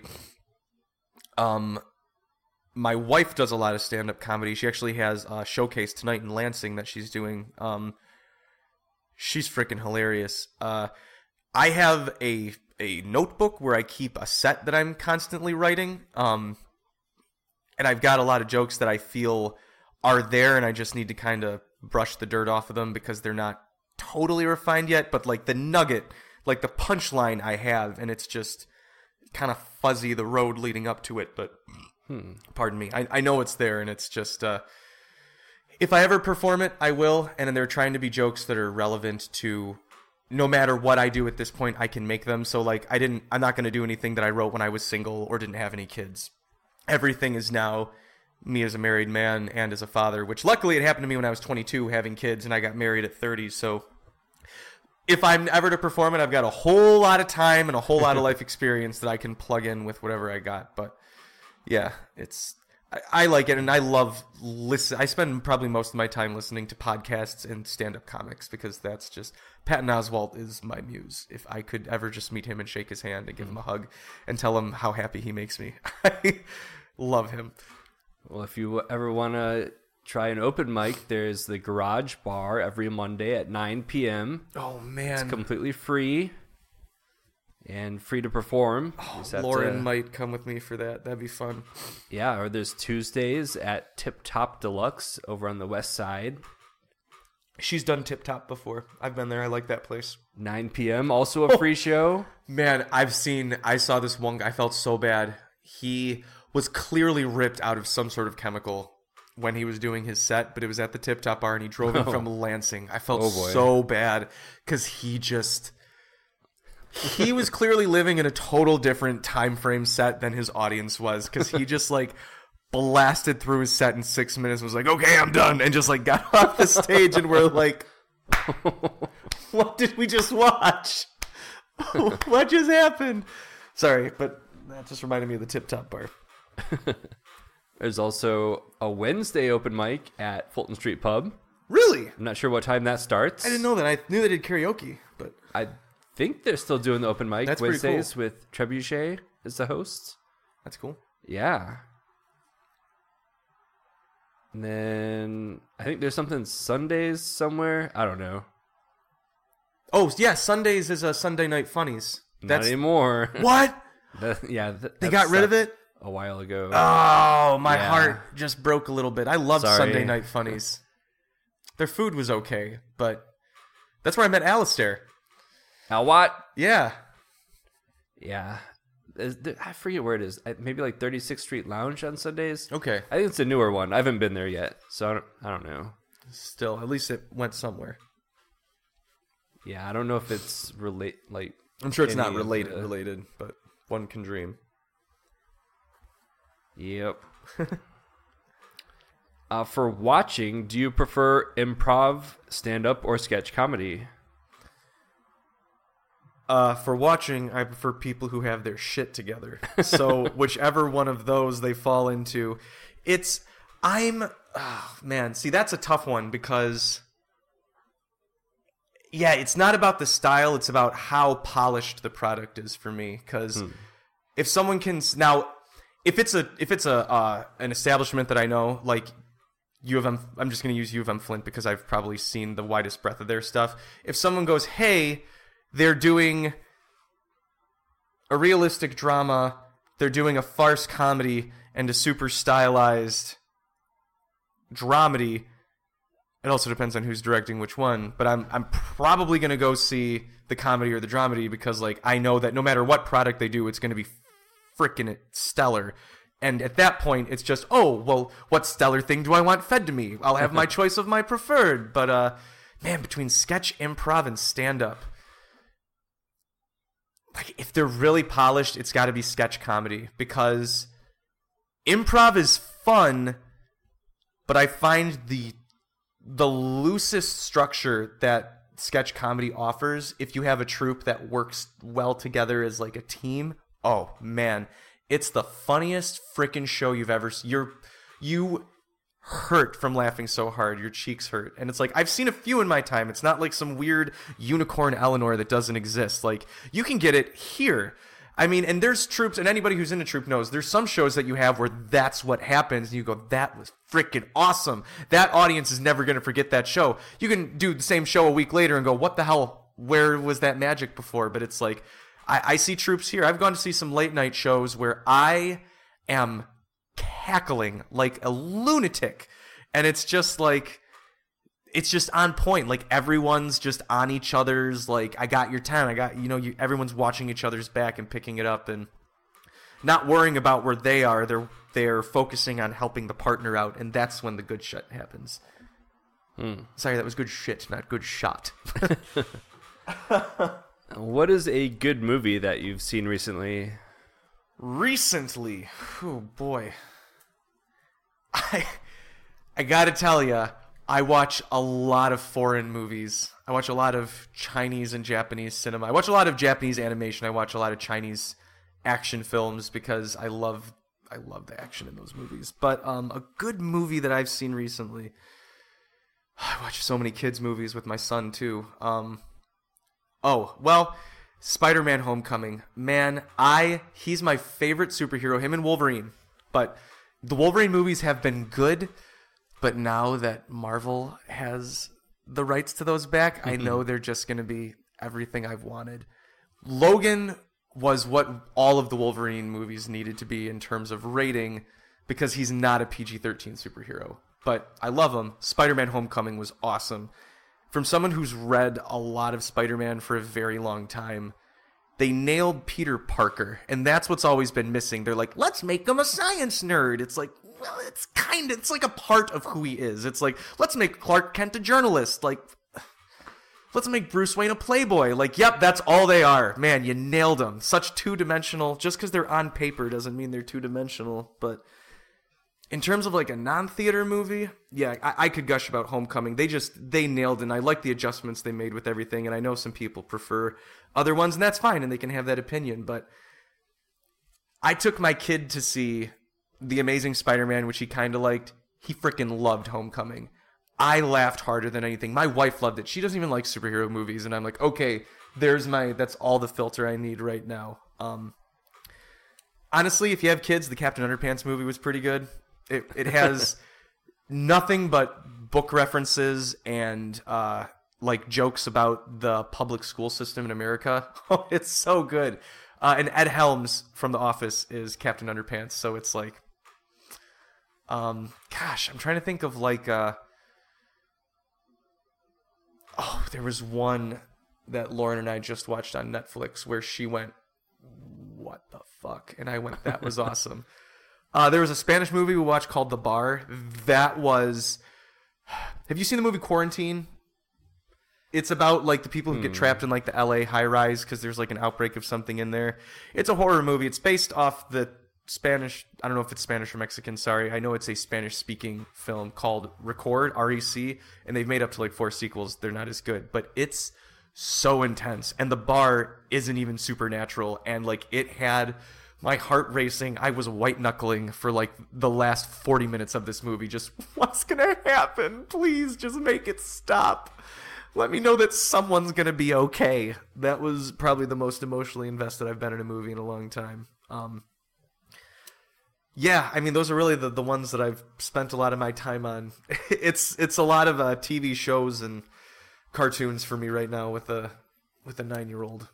My wife does a lot of stand-up comedy. She actually has a showcase tonight in Lansing that she's doing. She's freaking hilarious. I have a notebook where I keep a set that I'm constantly writing. And I've got a lot of jokes that I feel are there, and I just need to kind of brush the dirt off of them because they're not totally refined yet. But like the nugget, like the punchline I have, and it's just kind of fuzzy, the road leading up to it, but pardon me. I know it's there, and it's just if I ever perform it, I will, and they're trying to be jokes that are relevant to no matter what I do at this point, I can make them. So like I'm not going to do anything that I wrote when I was single or didn't have any kids. Everything is now me as a married man and as a father, which luckily it happened to me when I was 22 having kids, and I got married at 30. So if I'm ever to perform it, I've got a whole lot of time and a whole lot of life experience that I can plug in with whatever I got. But yeah, I like it, and I love listen. I spend probably most of my time listening to podcasts and stand-up comics because that's just Patton Oswalt is my muse. If I could ever just meet him and shake his hand and give him a hug and tell him how happy he makes me, I love him. Well, if you ever want to try an open mic, there's the Garage Bar every Monday at 9 p.m. Oh, man. It's completely free and free to perform. Lauren might come with me for that. That'd be fun. Yeah, or there's Tuesdays at Tip Top Deluxe over on the west side. She's done Tip Top before. I've been there. I like that place. 9 p.m., also a free show. Man, I saw this one guy. I felt so bad. He was clearly ripped out of some sort of chemical when he was doing his set, but it was at the Tip Top Bar, and he drove in from Lansing. I felt so bad because he was clearly living in a total different time frame set than his audience was, because he just like blasted through his set in 6 minutes, was like, okay, I'm done, and just like got off the stage, and we're like, what did we just watch? What just happened? Sorry, but that just reminded me of the Tip Top Bar. There's also a Wednesday open mic at Fulton Street Pub. Really? I'm not sure what time that starts. I didn't know that. I knew they did karaoke, but I think they're still doing the open mic. That's Wednesdays pretty cool. with Trebuchet as the host. That's cool. Yeah. And then I think there's something Sundays somewhere. I don't know. Oh, yeah, Sundays is a Sunday Night Funnies. Not anymore. What? They got rid of it? A while ago. Oh, my heart just broke a little bit. I loved Sorry. Sunday Night Funnies. Their food was okay, but that's where I met Alistair. Al what? Yeah. Yeah. I forget where it is. Maybe like 36th Street Lounge on Sundays. Okay. I think it's a newer one. I haven't been there yet, so I don't know. Still, at least it went somewhere. Yeah, I don't know if it's like. I'm sure it's not any of related, but one can dream. Yep. For watching, do you prefer improv, stand-up, or sketch comedy? For watching, I prefer people who have their shit together. So whichever one of those they fall into, see, that's a tough one because, yeah, it's not about the style. It's about how polished the product is for me. Because if someone can now, if it's an establishment that I know, like U of M, I'm just going to use U of M Flint because I've probably seen the widest breadth of their stuff. If someone goes, hey, they're doing a realistic drama, they're doing a farce comedy, and a super stylized dramedy. It also depends on who's directing which one, but I'm probably going to go see the comedy or the dramedy because like I know that no matter what product they do, it's going to be freaking stellar. And at that point, it's just, oh, well, what stellar thing do I want fed to me? I'll have my choice of my preferred. But, man, between sketch, improv, and stand-up, like, if they're really polished, it's got to be sketch comedy. Because improv is fun, but I find the loosest structure that sketch comedy offers, if you have a troupe that works well together as, like, a team, oh, man, it's the funniest frickin' show you've ever seen. You hurt from laughing so hard. Your cheeks hurt. And it's like, I've seen a few in my time. It's not like some weird unicorn Eleanor that doesn't exist. Like, you can get it here. I mean, and there's troops, and anybody who's in a troop knows, there's some shows that you have where that's what happens, and you go, that was frickin' awesome. That audience is never going to forget that show. You can do the same show a week later and go, what the hell? Where was that magic before? But it's like, I see troops here. I've gone to see some late night shows where I am cackling like a lunatic. And it's just like, it's just on point. Like everyone's just on each other's, like, I got your 10. I got, everyone's watching each other's back and picking it up and not worrying about where they are. They're focusing on helping the partner out. And that's when the good shit happens. Sorry, that was good shit, not good shot. What is a good movie that you've seen recently? Recently? Oh, boy. I gotta tell you, I watch a lot of foreign movies. I watch a lot of Chinese and Japanese cinema. I watch a lot of Japanese animation. I watch a lot of Chinese action films because I love the action in those movies. But a good movie that I've seen recently, I watch so many kids' movies with my son, too. Spider-Man Homecoming. Man, he's my favorite superhero, him and Wolverine. But the Wolverine movies have been good, but now that Marvel has the rights to those back, I know they're just going to be everything I've wanted. Logan was what all of the Wolverine movies needed to be in terms of rating because he's not a PG-13 superhero. But I love him. Spider-Man Homecoming was awesome. From someone who's read a lot of Spider-Man for a very long time, they nailed Peter Parker, and that's what's always been missing. They're like, let's make him a science nerd. It's like, well, it's like a part of who he is. It's like, let's make Clark Kent a journalist. Like, let's make Bruce Wayne a playboy. Like, yep, that's all they are. Man, you nailed them. Such two-dimensional. Just because they're on paper doesn't mean they're two-dimensional, but in terms of like a non-theater movie, yeah, I could gush about Homecoming. They nailed it, and I like the adjustments they made with everything, and I know some people prefer other ones, and that's fine, and they can have that opinion, but I took my kid to see The Amazing Spider-Man, which he kind of liked. He freaking loved Homecoming. I laughed harder than anything. My wife loved it. She doesn't even like superhero movies, and I'm like, okay, that's all the filter I need right now. honestly, if you have kids, the Captain Underpants movie was pretty good. It has nothing but book references and like jokes about the public school system in America. Oh, it's so good. And Ed Helms from The Office is Captain Underpants, so it's like, gosh, I'm trying to think of like, there was one that Lauren and I just watched on Netflix where she went, "What the fuck?" And I went, "That was awesome." There was a Spanish movie we watched called The Bar. That was... Have you seen the movie Quarantine? It's about like the people who get trapped in like the LA high rise because there's like an outbreak of something in there. It's a horror movie. It's based off the Spanish... I don't know if it's Spanish or Mexican, sorry. I know it's a Spanish-speaking film called Record, REC, and they've made up to like 4 sequels. They're not as good, but it's so intense. And The Bar isn't even supernatural, and like it had my heart racing. I was white-knuckling for like the last 40 minutes of this movie. Just, what's gonna happen? Please just make it stop. Let me know that someone's gonna be okay. That was probably the most emotionally invested I've been in a movie in a long time. Yeah, I mean, those are really the ones that I've spent a lot of my time on. It's a lot of TV shows and cartoons for me right now with a 9-year-old.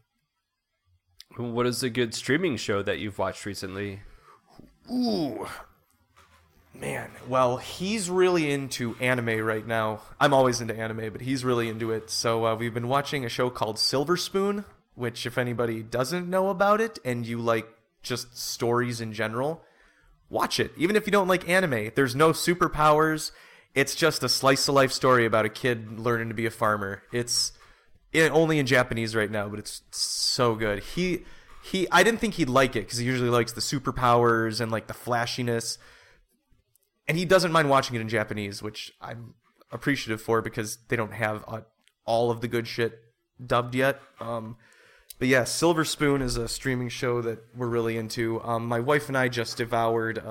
What is a good streaming show that you've watched recently? Ooh, man. Well, he's really into anime right now. I'm always into anime, but he's really into it. So we've been watching a show called Silver Spoon, which if anybody doesn't know about it and you like just stories in general, watch it. Even if you don't like anime, there's no superpowers. It's just a slice of life story about a kid learning to be a farmer. It's only in Japanese right now, but it's so good. I didn't think he'd like it because he usually likes the superpowers and like the flashiness. And he doesn't mind watching it in Japanese, which I'm appreciative for because they don't have all of the good shit dubbed yet. But yeah, Silver Spoon is a streaming show that we're really into. My wife and I just devoured...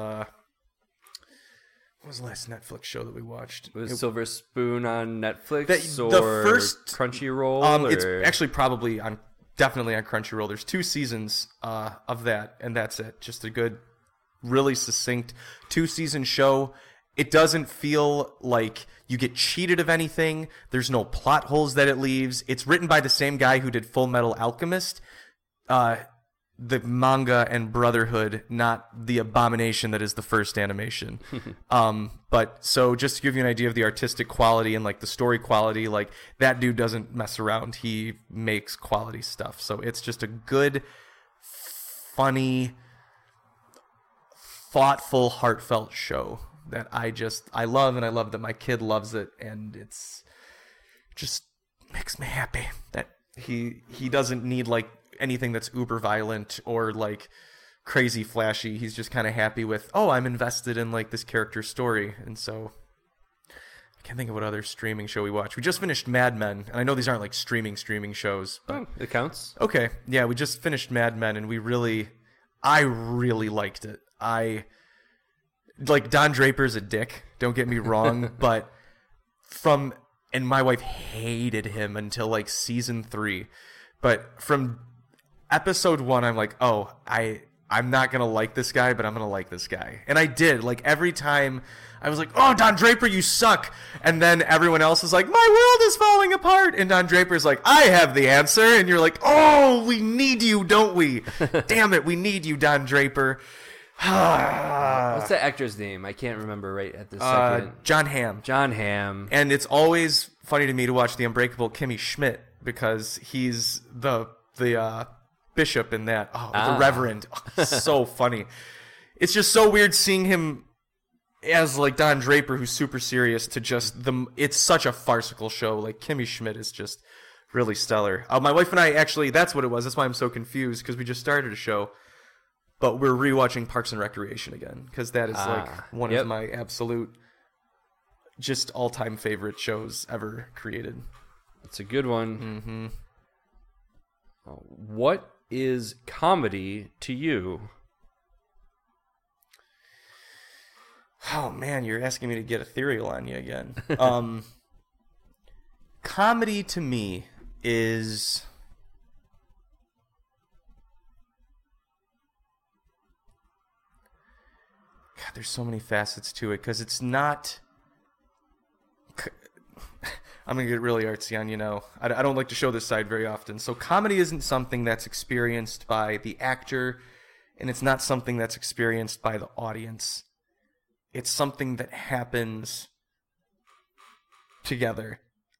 what was the last Netflix show that we watched? Was Silver Spoon on Netflix the first Crunchyroll? It's actually probably definitely on Crunchyroll. There's 2 seasons of that, and that's it. Just a good, really succinct 2-season show. It doesn't feel like you get cheated of anything. There's no plot holes that it leaves. It's written by the same guy who did Full Metal Alchemist. The manga and Brotherhood, not the abomination that is the first animation. But so just to give you an idea of the artistic quality and like the story quality, like that dude doesn't mess around. He makes quality stuff. So it's just a good, funny, thoughtful, heartfelt show that I love, and I love that my kid loves it, and it's just makes me happy that he doesn't need like anything that's uber violent or like crazy flashy. He's just kind of happy with, I'm invested in like this character's story. And so I can't think of what other streaming show we watched. We just finished Mad Men, and I know these aren't like streaming shows, but it counts. Okay, yeah, we just finished Mad Men, and I really liked it. Like Don Draper's a dick, don't get me wrong, but and my wife hated him until like season 3, but from episode 1, I'm like, I'm not going to like this guy, but I'm going to like this guy. And I did. Like, every time I was like, oh, Don Draper, you suck. And then everyone else is like, my world is falling apart. And Don Draper's like, I have the answer. And you're like, oh, we need you, don't we? Damn it, we need you, Don Draper. What's the actor's name? I can't remember right at this second. John Hamm. John Hamm. And it's always funny to me to watch The Unbreakable Kimmy Schmidt because he's the bishop in that. The reverend. So funny. It's just so weird seeing him as like Don Draper, who's super serious, to just it's such a farcical show. Like Kimmy Schmidt is just really stellar. My wife and I actually, that's what it was. That's why I'm so confused, because we just started a show, but we're rewatching Parks and Recreation again, because that is like one of my absolute, just all-time favorite shows ever created. It's a good one. Mm-hmm. What is comedy to you? Oh man, you're asking me to get ethereal on you again. Comedy to me is God, there's so many facets to it because it's not. I'm going to get really artsy on, I don't like to show this side very often. So comedy isn't something that's experienced by the actor, and it's not something that's experienced by the audience. It's something that happens together.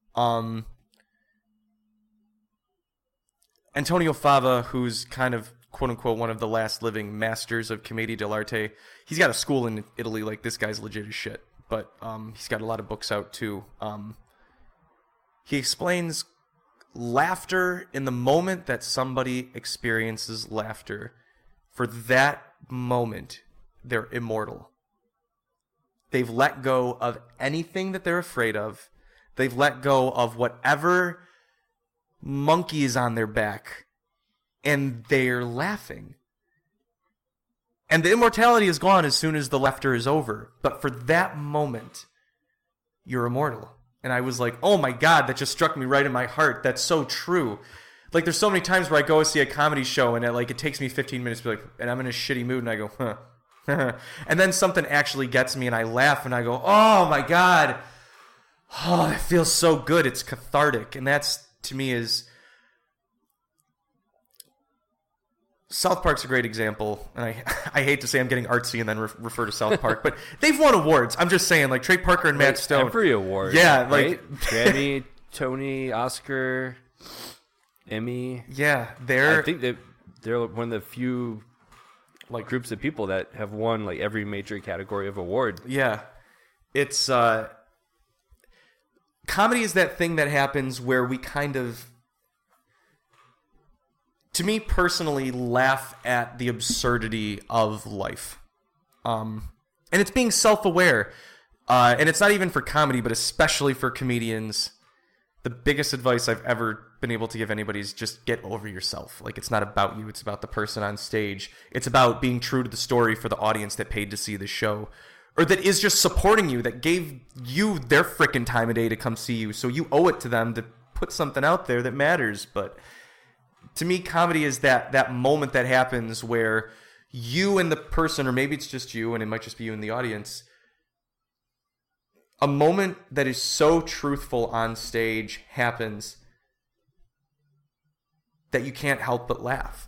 Antonio Fava, who's kind of, quote-unquote, one of the last living masters of commedia dell'arte, he's got a school in Italy. Like, this guy's legit as shit. But he's got a lot of books out, too. He explains laughter in the moment that somebody experiences laughter. For that moment, they're immortal. They've let go of anything that they're afraid of. They've let go of whatever monkey is on their back. And they're laughing. And the immortality is gone as soon as the laughter is over. But for that moment, you're immortal. And I was like, oh my God, that just struck me right in my heart. That's so true. Like, there's so many times where I go see a comedy show and it takes me 15 minutes to be like, and I'm in a shitty mood and I go, huh. And then something actually gets me and I laugh and I go, oh my God. Oh, that feels so good. It's cathartic. And that's, to me, is... South Park's a great example, and I hate to say I'm getting artsy and then refer to South Park, but they've won awards. I'm just saying, Trey Parker and Matt Stone. Every award. Yeah, right? Grammy, Tony, Oscar, Emmy. Yeah, I think that they're one of the few groups of people that have won every major category of award. Yeah. It's comedy is that thing that happens where we kind of, to me personally, laugh at the absurdity of life. And it's being self-aware. And it's not even for comedy, but especially for comedians. The biggest advice I've ever been able to give anybody is just get over yourself. It's not about you. It's about the person on stage. It's about being true to the story for the audience that paid to see the show. Or that is just supporting you, that gave you their frickin' time of day to come see you. So you owe it to them to put something out there that matters. But to me, comedy is that moment that happens where you and the person, or maybe it's just you, and it might just be you and the audience, a moment that is so truthful on stage happens that you can't help but laugh.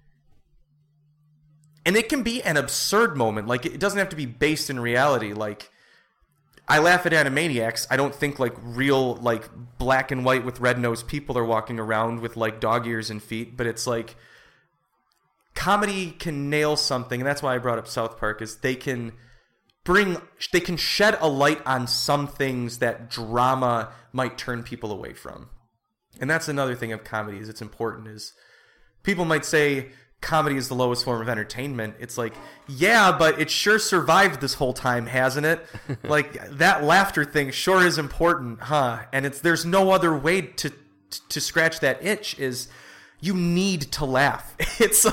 And it can be an absurd moment. It doesn't have to be based in reality. I laugh at Animaniacs. I don't think real black and white with red-nosed people are walking around with dog ears and feet, but it's comedy can nail something, and that's why I brought up South Park, is they can shed a light on some things that drama might turn people away from. And that's another thing of comedy is it's important, is people might say comedy is the lowest form of entertainment. It's yeah, but it sure survived this whole time, hasn't it? That laughter thing sure is important, huh? And there's no other way to scratch that itch, is you need to laugh. It's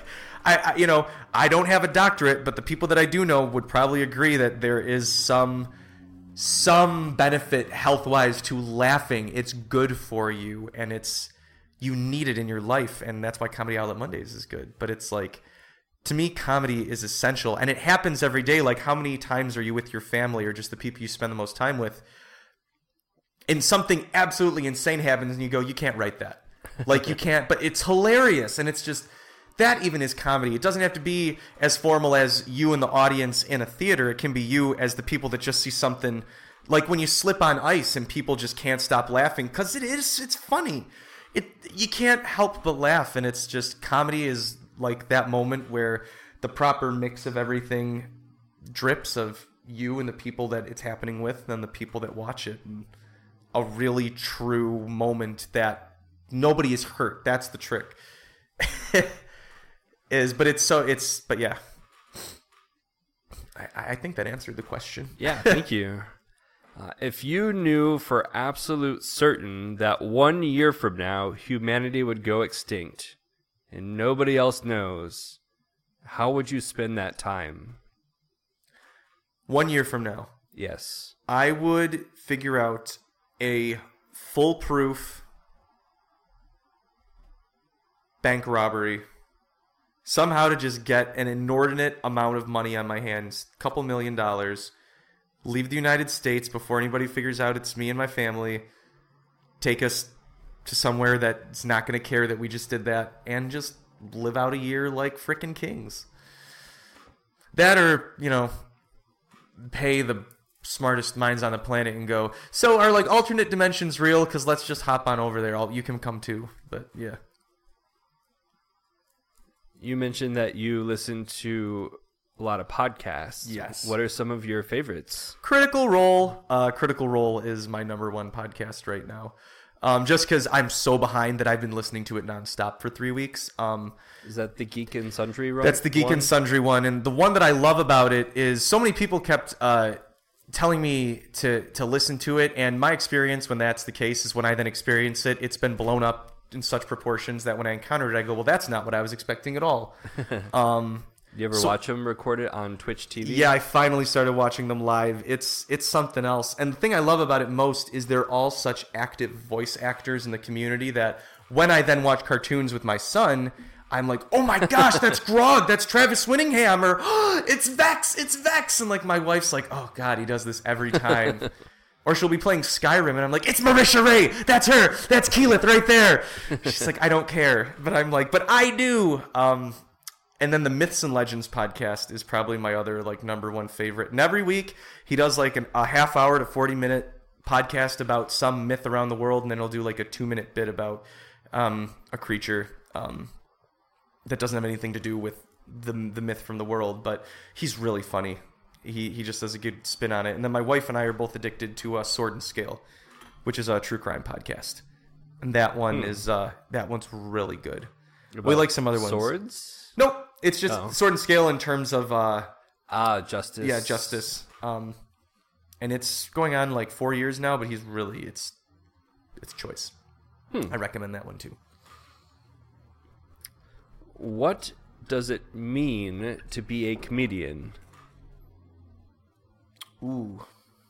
I don't have a doctorate, but the people that I do know would probably agree that there is some benefit health-wise to laughing. It's good for you, and you need it in your life, and that's why Comedy Outlet Mondays is good. But it's to me, comedy is essential, and it happens every day. How many times are you with your family or just the people you spend the most time with, and something absolutely insane happens, and you go, you can't write that. You can't, but it's hilarious, and it's just, that even is comedy. It doesn't have to be as formal as you and the audience in a theater. It can be you as the people that just see something, when you slip on ice and people just can't stop laughing, because it's funny. You can't help but laugh, and it's just, comedy is that moment where the proper mix of everything drips of you and the people that it's happening with and the people that watch it, and a really true moment that nobody is hurt. That's the trick. But yeah. I think that answered the question. Yeah, thank you. If you knew for absolute certain that 1 year from now humanity would go extinct and nobody else knows, how would you spend that time? 1 year from now? Yes. I would figure out a foolproof bank robbery somehow to just get an inordinate amount of money on my hands, $2 million, leave the United States before anybody figures out it's me and my family, take us to somewhere that's not going to care that we just did that, and just live out a year like frickin' kings. That, or, you know, pay the smartest minds on the planet and go, so are like alternate dimensions real? Because let's just hop on over there. You can come too. But yeah. You mentioned that you listen to a lot of podcasts. Yes. What are some of your favorites? Critical Role. Critical Role is my number one podcast right now. Just because I'm so behind that I've been listening to it nonstop for 3 weeks. Is that the Geek and Sundry one? That's the Geek and Sundry one. And the one that I love about it is so many people kept telling me to listen to it. And my experience when that's the case is when I then experience it, it's been blown up in such proportions that when I encountered it, I go, well, that's not what I was expecting at all. You ever watch them record it on Twitch TV? Yeah, I finally started watching them live. It's something else. And the thing I love about it most is they're all such active voice actors in the community that when I then watch cartoons with my son, I'm like, oh my gosh, that's Grog, that's Travis Winningham, or oh, it's Vex. And like my wife's like, oh God, he does this every time. Or she'll be playing Skyrim, and I'm like, it's Marisha Ray. That's her. That's Keyleth right there. She's like, I don't care. But I'm like, but I do. And then the Myths and Legends podcast is probably my other like number one favorite. And every week he does like a half hour to 40-minute podcast about some myth around the world, and then he'll do like a 2-minute bit about a creature that doesn't have anything to do with the myth from the world. But he's really funny. He just does a good spin on it. And then my wife and I are both addicted to Sword and Scale, which is a true crime podcast. And that one is that one's really good. We like some other ones. Swords? Nope. It's just Sword and Scale in terms of Justice. Yeah, Justice. And it's going on like 4 years now, but he's really it's choice. I recommend that one too. What does it mean to be a comedian? Ooh.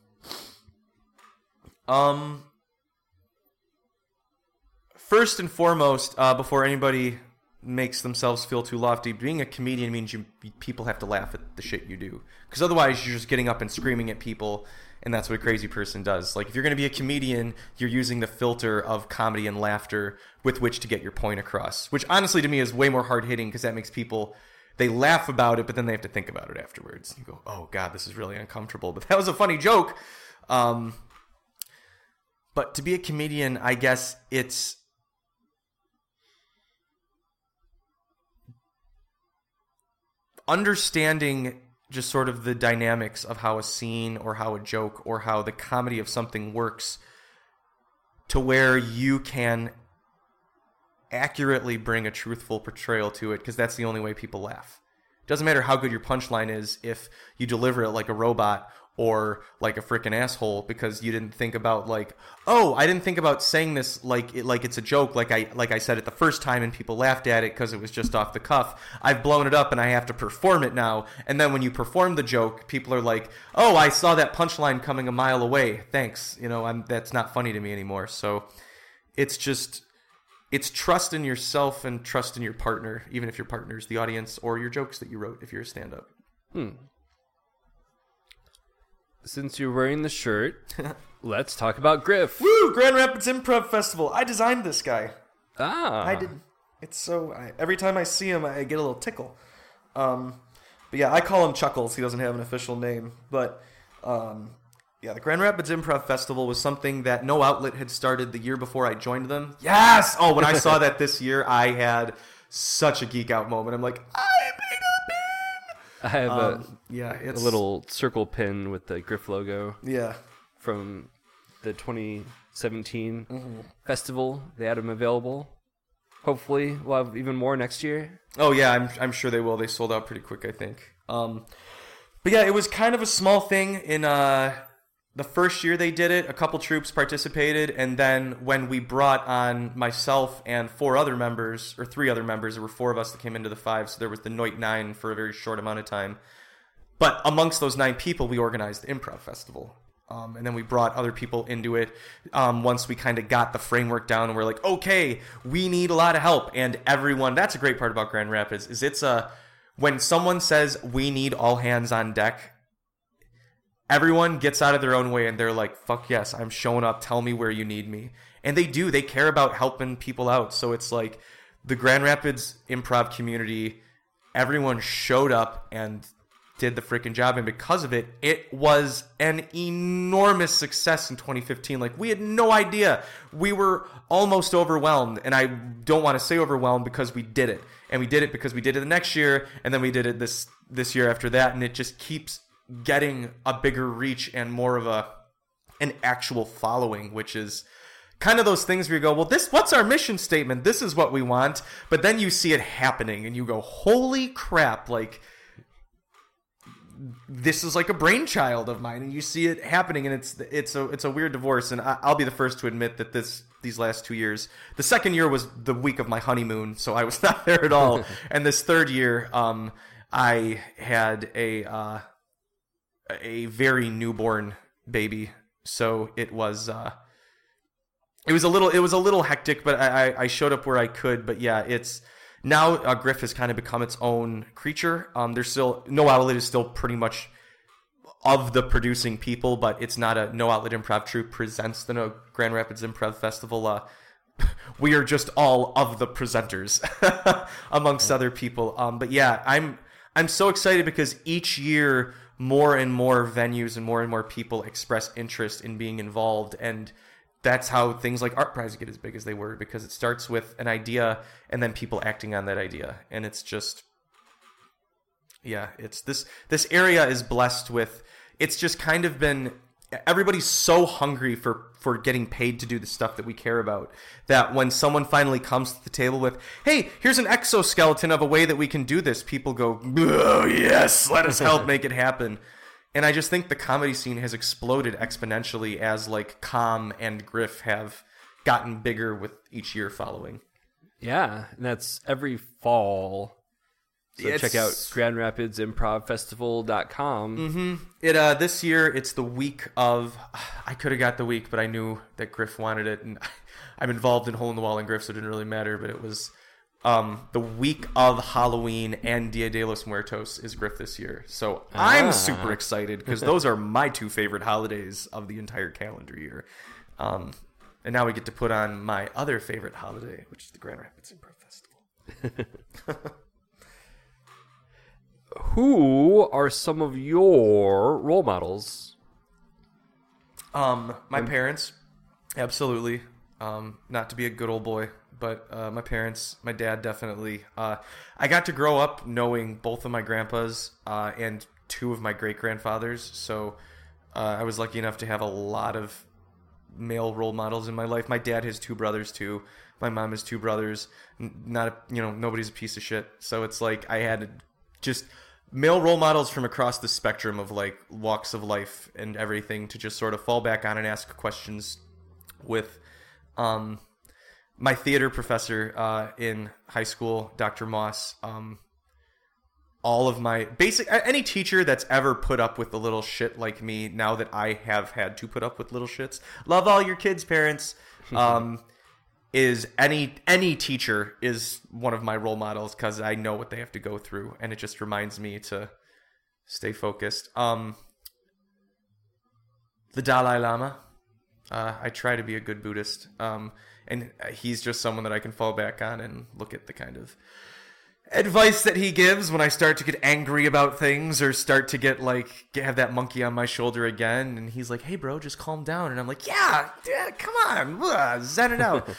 First and foremost, before anybody makes themselves feel too lofty, being a comedian means people have to laugh at the shit you do. Because otherwise, you're just getting up and screaming at people, and that's what a crazy person does. Like, if you're going to be a comedian, you're using the filter of comedy and laughter with which to get your point across. Which, honestly, to me, is way more hard-hitting, because that makes people... They laugh about it, but then they have to think about it afterwards. You go, oh, God, this is really uncomfortable. But that was a funny joke. But to be a comedian, I guess it's... understanding just sort of the dynamics of how a scene or how a joke or how the comedy of something works to where you can accurately bring a truthful portrayal to it, because that's the only way people laugh. It doesn't matter how good your punchline is if you deliver it like a robot or like a freaking asshole, because you didn't think about like, oh, I didn't think about saying this like it's a joke, like I said it the first time and people laughed at it because it was just off the cuff. I've blown it up and I have to perform it now. And then when you perform the joke, people are like, oh, I saw that punchline coming a mile away. Thanks. You know, that's not funny to me anymore. So it's trust in yourself and trust in your partner, even if your partner's the audience, or your jokes that you wrote if you're a stand-up. Since you're wearing the shirt, let's talk about Griff. Woo! Grand Rapids Improv Festival. I designed this guy. I did. It's so... every time I see him, I get a little tickle. But yeah, I call him Chuckles. He doesn't have an official name. But yeah, the Grand Rapids Improv Festival was something that No Outlet had started the year before I joined them. Yes! Oh, when I saw that this year, I had such a geek out moment. I'm like, I made a pin! I have it's a little circle pin with the Griff logo. Yeah. From the 2017 festival. They had them available. Hopefully, we'll have even more next year. Oh yeah, I'm sure they will. They sold out pretty quick, I think. But yeah, it was kind of a small thing in the first year they did it. A couple troops participated, and then when we brought on myself and 3 other members, there were 4 of us that came into the 5, so there was the Noit 9 for a very short amount of time. But amongst those 9 people, we organized the Improv Festival. And then we brought other people into it once we kind of got the framework down, and we're like, okay, we need a lot of help. And everyone, that's a great part about Grand Rapids, is when someone says we need all hands on deck, everyone gets out of their own way and they're like, fuck yes, I'm showing up, tell me where you need me. And they do, they care about helping people out. So it's like the Grand Rapids improv community, everyone showed up and did the freaking job, and because of it, it was an enormous success in 2015. Like, we had no idea. We were almost overwhelmed, and I don't want to say overwhelmed because we did it. And we did it because we did it the next year, and then we did it this year after that, and it just keeps getting a bigger reach and more of an actual following, which is kind of those things where you go, well, what's our mission statement? This is what we want. But then you see it happening, and you go, holy crap, like, this is like a brainchild of mine, and you see it happening, and it's a weird divorce. And I'll be the first to admit that these last 2 years, the second year was the week of my honeymoon, so I was not there at all. And this third year, I had a very newborn baby, so it was a little hectic, but I showed up where I could. But yeah, it's now Griff has kind of become its own creature. There's still No Outlet is still pretty much of the producing people, but it's not a No Outlet Improv Troupe presents the No Grand Rapids Improv Festival. We are just all of the presenters amongst other people. But yeah, I'm so excited because each year more and more venues and more people express interest in being involved, and that's how things like Art Prize get as big as they were, because it starts with an idea and then people acting on that idea. And it's just, yeah, it's this area is blessed with, it's just kind of been, everybody's so hungry for getting paid to do the stuff that we care about, that when someone finally comes to the table with, hey, here's an exoskeleton of a way that we can do this, people go, oh yes, let us help make it happen. And I just think the comedy scene has exploded exponentially as like Com and Griff have gotten bigger with each year following. Yeah, and that's every fall. So check out GrandRapidsImprovFestival.com. Mm-hmm. This year, it's the week of... I could have got the week, but I knew that Griff wanted it. And I'm involved in Hole in the Wall and Griff, so it didn't really matter. But it was the week of Halloween and Dia de los Muertos is Griff this year. So I'm super excited because those are my two favorite holidays of the entire calendar year. And now we get to put on my other favorite holiday, which is the Grand Rapids Improv Festival. Who are some of your role models? My parents, absolutely. Not to be a good old boy, but my parents, my dad definitely. I got to grow up knowing both of my grandpas and two of my great-grandfathers, so I was lucky enough to have a lot of male role models in my life. My dad has two brothers too. My mom has two brothers. Nobody's a piece of shit. So it's like I had just male role models from across the spectrum of like walks of life and everything to just sort of fall back on and ask questions with. My theater professor in high school, Dr. Moss, all of my any teacher that's ever put up with a little shit like me, now that I have had to put up with little shits, love all your kids, parents, is any teacher is one of my role models because I know what they have to go through, and it just reminds me to stay focused. The Dalai Lama, I try to be a good Buddhist, and he's just someone that I can fall back on and look at the kind of advice that he gives when I start to get angry about things or start to get have that monkey on my shoulder again. And he's like, hey, bro, just calm down. And I'm like, yeah, come on, zen it out.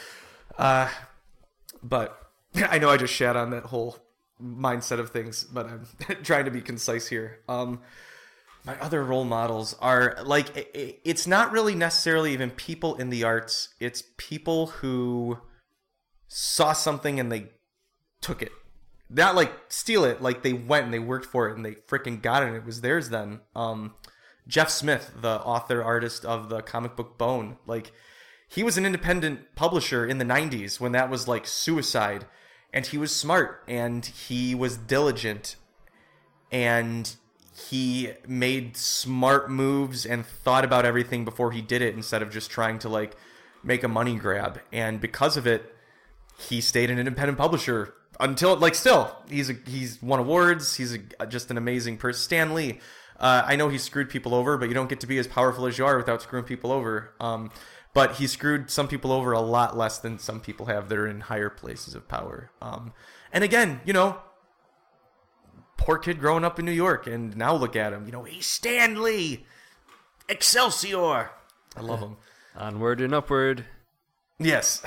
But I know I just shat on that whole mindset of things, but I'm trying to be concise here. My other role models are it's not really necessarily even people in the arts. It's people who saw something and they took it. Not steal it, they went and they worked for it and they freaking got it and it was theirs then. Jeff Smith, the author, artist of the comic book Bone, he was an independent publisher in the 90s when that was suicide, and he was smart and he was diligent and he made smart moves and thought about everything before he did it instead of just trying to like make a money grab. And because of it, he stayed an independent publisher until like still he's won awards. He's just an amazing person. Stan Lee. I know he screwed people over, but you don't get to be as powerful as you are without screwing people over. But he screwed some people over a lot less than some people have that are in higher places of power. And again, you know, poor kid growing up in New York, and now look at him. You know, he's Stan Lee. Excelsior. I love him. Onward and upward. Yes.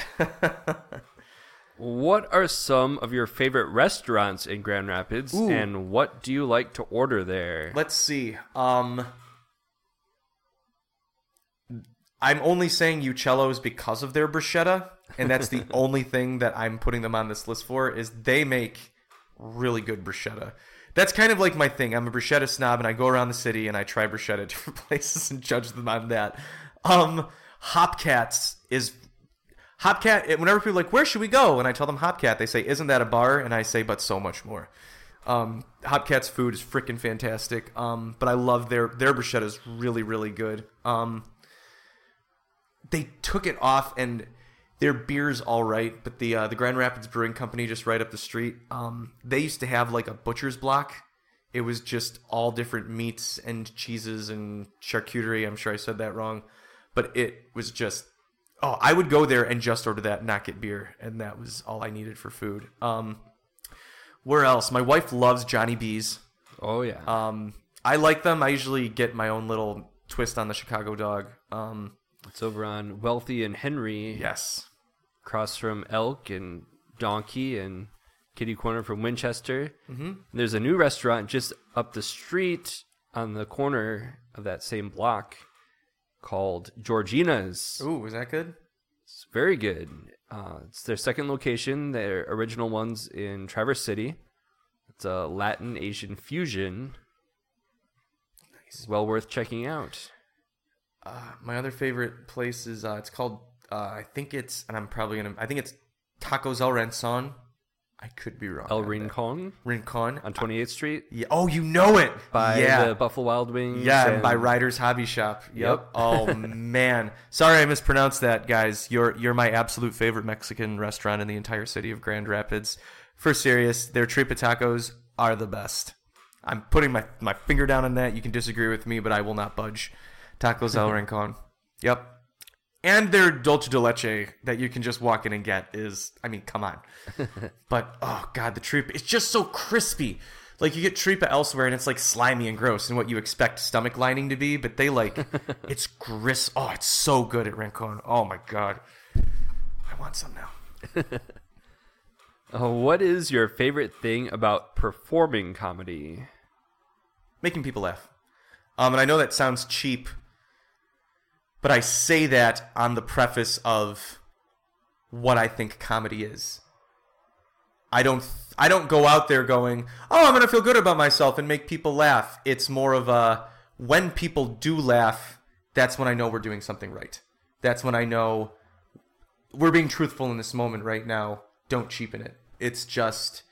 What are some of your favorite restaurants in Grand Rapids, and what do you like to order there? Let's see. I'm only saying Uccello's because of their bruschetta, and that's the only thing that I'm putting them on this list for, is they make really good bruschetta. That's kind of like my thing. I'm a bruschetta snob, and I go around the city and I try bruschetta at different places and judge them on that. Hopcats is... Hopcat, whenever people are like, where should we go? And I tell them Hopcat, they say, isn't that a bar? And I say, but so much more. Hopcat's food is freaking fantastic. But I love their bruschetta is really, really good. They took it off, and their beer's all right. But the Grand Rapids Brewing Company, just right up the street, they used to have like a butcher's block. It was just all different meats and cheeses and charcuterie. I'm sure I said that wrong. But it was just... Oh, I would go there and just order that, not get beer, and that was all I needed for food. Where else? My wife loves Johnny B's. Oh, yeah. I like them. I usually get my own little twist on the Chicago dog. It's over on Wealthy and Henry. Yes. Across from Elk and Donkey and Kitty Corner from Winchester. Mm-hmm. There's a new restaurant just up the street on the corner of that same block called Georgina's. Ooh, is that good? It's very good. It's their second location. Their original one's in Traverse City. It's a Latin Asian fusion. Nice. Well worth checking out. My other favorite place is it's called I think it's Tacos El Rincon. I could be wrong. El Rincon? Rincon. On 28th Street? Yeah. Oh, you know it. By the Buffalo Wild Wings. Yeah, and by Ryder's Hobby Shop. Yep. Oh, man. Sorry I mispronounced that, guys. You're my absolute favorite Mexican restaurant in the entire city of Grand Rapids. For serious, their tripa tacos are the best. I'm putting my finger down on that. You can disagree with me, but I will not budge. Tacos El Rincon. Yep. And their dulce de leche that you can just walk in and get is, I mean, come on. But, oh, God, the tripa, it's just so crispy. Like, you get tripa elsewhere, and it's, like, slimy and gross and what you expect stomach lining to be. But they, like, it's Oh, it's so good at Rincon. Oh, my God. I want some now. What is your favorite thing about performing comedy? Making people laugh. And I know that sounds cheap, but I say that on the preface of what I think comedy is. I don't go out there going, oh, I'm going to feel good about myself and make people laugh. It's more of a, when people do laugh, that's when I know we're doing something right. That's when I know we're being truthful in this moment right now. Don't cheapen it. It's just...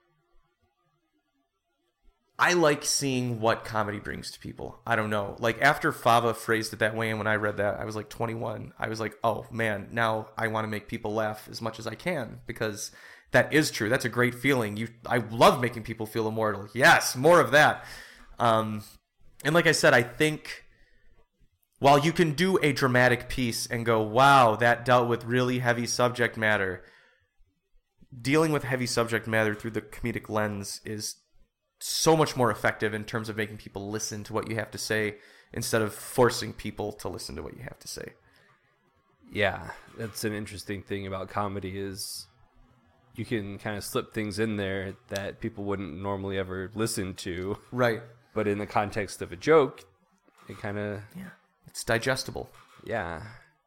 I like seeing what comedy brings to people. I don't know. Like, after Fava phrased it that way, and when I read that, I was like 21. I was like, oh, man, now I want to make people laugh as much as I can, because that is true. That's a great feeling. I love making people feel immortal. Yes, more of that. And like I said, I think while you can do a dramatic piece and go, wow, that dealt with really heavy subject matter, dealing with heavy subject matter through the comedic lens is so much more effective in terms of making people listen to what you have to say instead of forcing people to listen to what you have to say. Yeah, that's an interesting thing about comedy is you can kind of slip things in there that people wouldn't normally ever listen to. Right. But in the context of a joke, it kind of... Yeah, it's digestible. Yeah.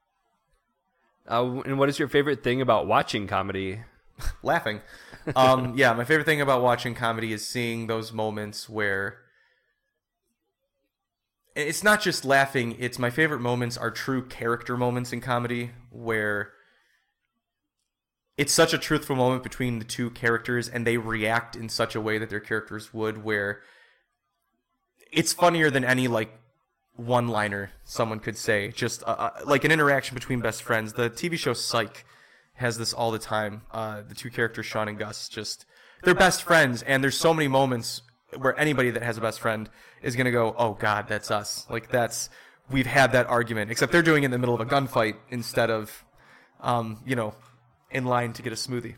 And what is your favorite thing about watching comedy? Laughing. Yeah, my favorite thing about watching comedy is seeing those moments where it's not just laughing, it's my favorite moments are true character moments in comedy where it's such a truthful moment between the two characters and they react in such a way that their characters would, where it's funnier than any like one-liner someone could say. Just like an interaction between best friends. The TV show Psych has this all the time. The two characters, Sean and Gus, just they're best friends, and there's so many moments where anybody that has a best friend is gonna go, "Oh God, that's us." Like we've had that argument, except they're doing it in the middle of a gunfight instead of, in line to get a smoothie.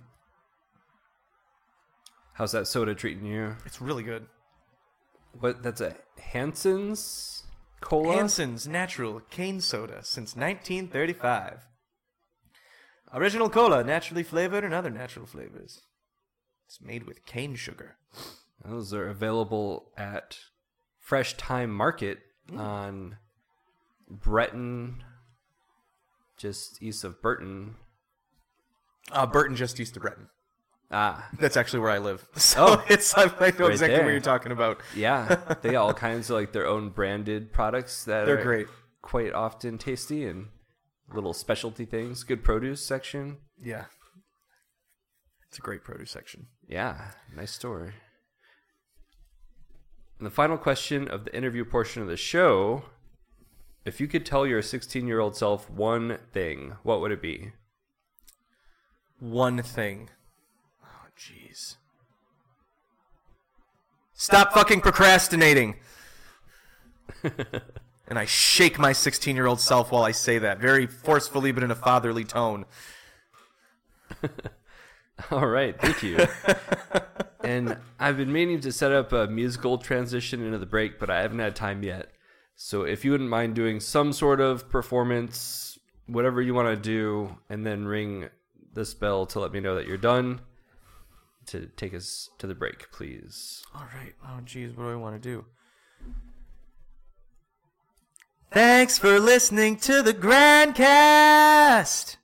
How's that soda treating you? It's really good. What? That's a Hanson's Cola? Hanson's Natural Cane Soda since 1935. Original cola, naturally flavored and other natural flavors. It's made with cane sugar. Those are available at Fresh Time Market on Breton, just east of Burton. Burton, just east of Breton. Ah. That's actually where I live. So I know Right exactly there. what you're talking about. Yeah, they got all kinds of like their own branded products that They're are great. quite often tasty and little specialty things. Good produce section. Yeah. It's a great produce section. Yeah, nice store. And the final question of the interview portion of the show, if you could tell your 16-year-old self one thing, what would it be? One thing. Oh, jeez. Stop fucking procrastinating. And I shake my 16-year-old self while I say that, very forcefully but in a fatherly tone. All right, thank you. And I've been meaning to set up a musical transition into the break, but I haven't had time yet. So if you wouldn't mind doing some sort of performance, whatever you want to do, and then ring this bell to let me know that you're done to take us to the break, please. All right. Oh, jeez, what do I want to do? Thanks for listening to the Grandcast.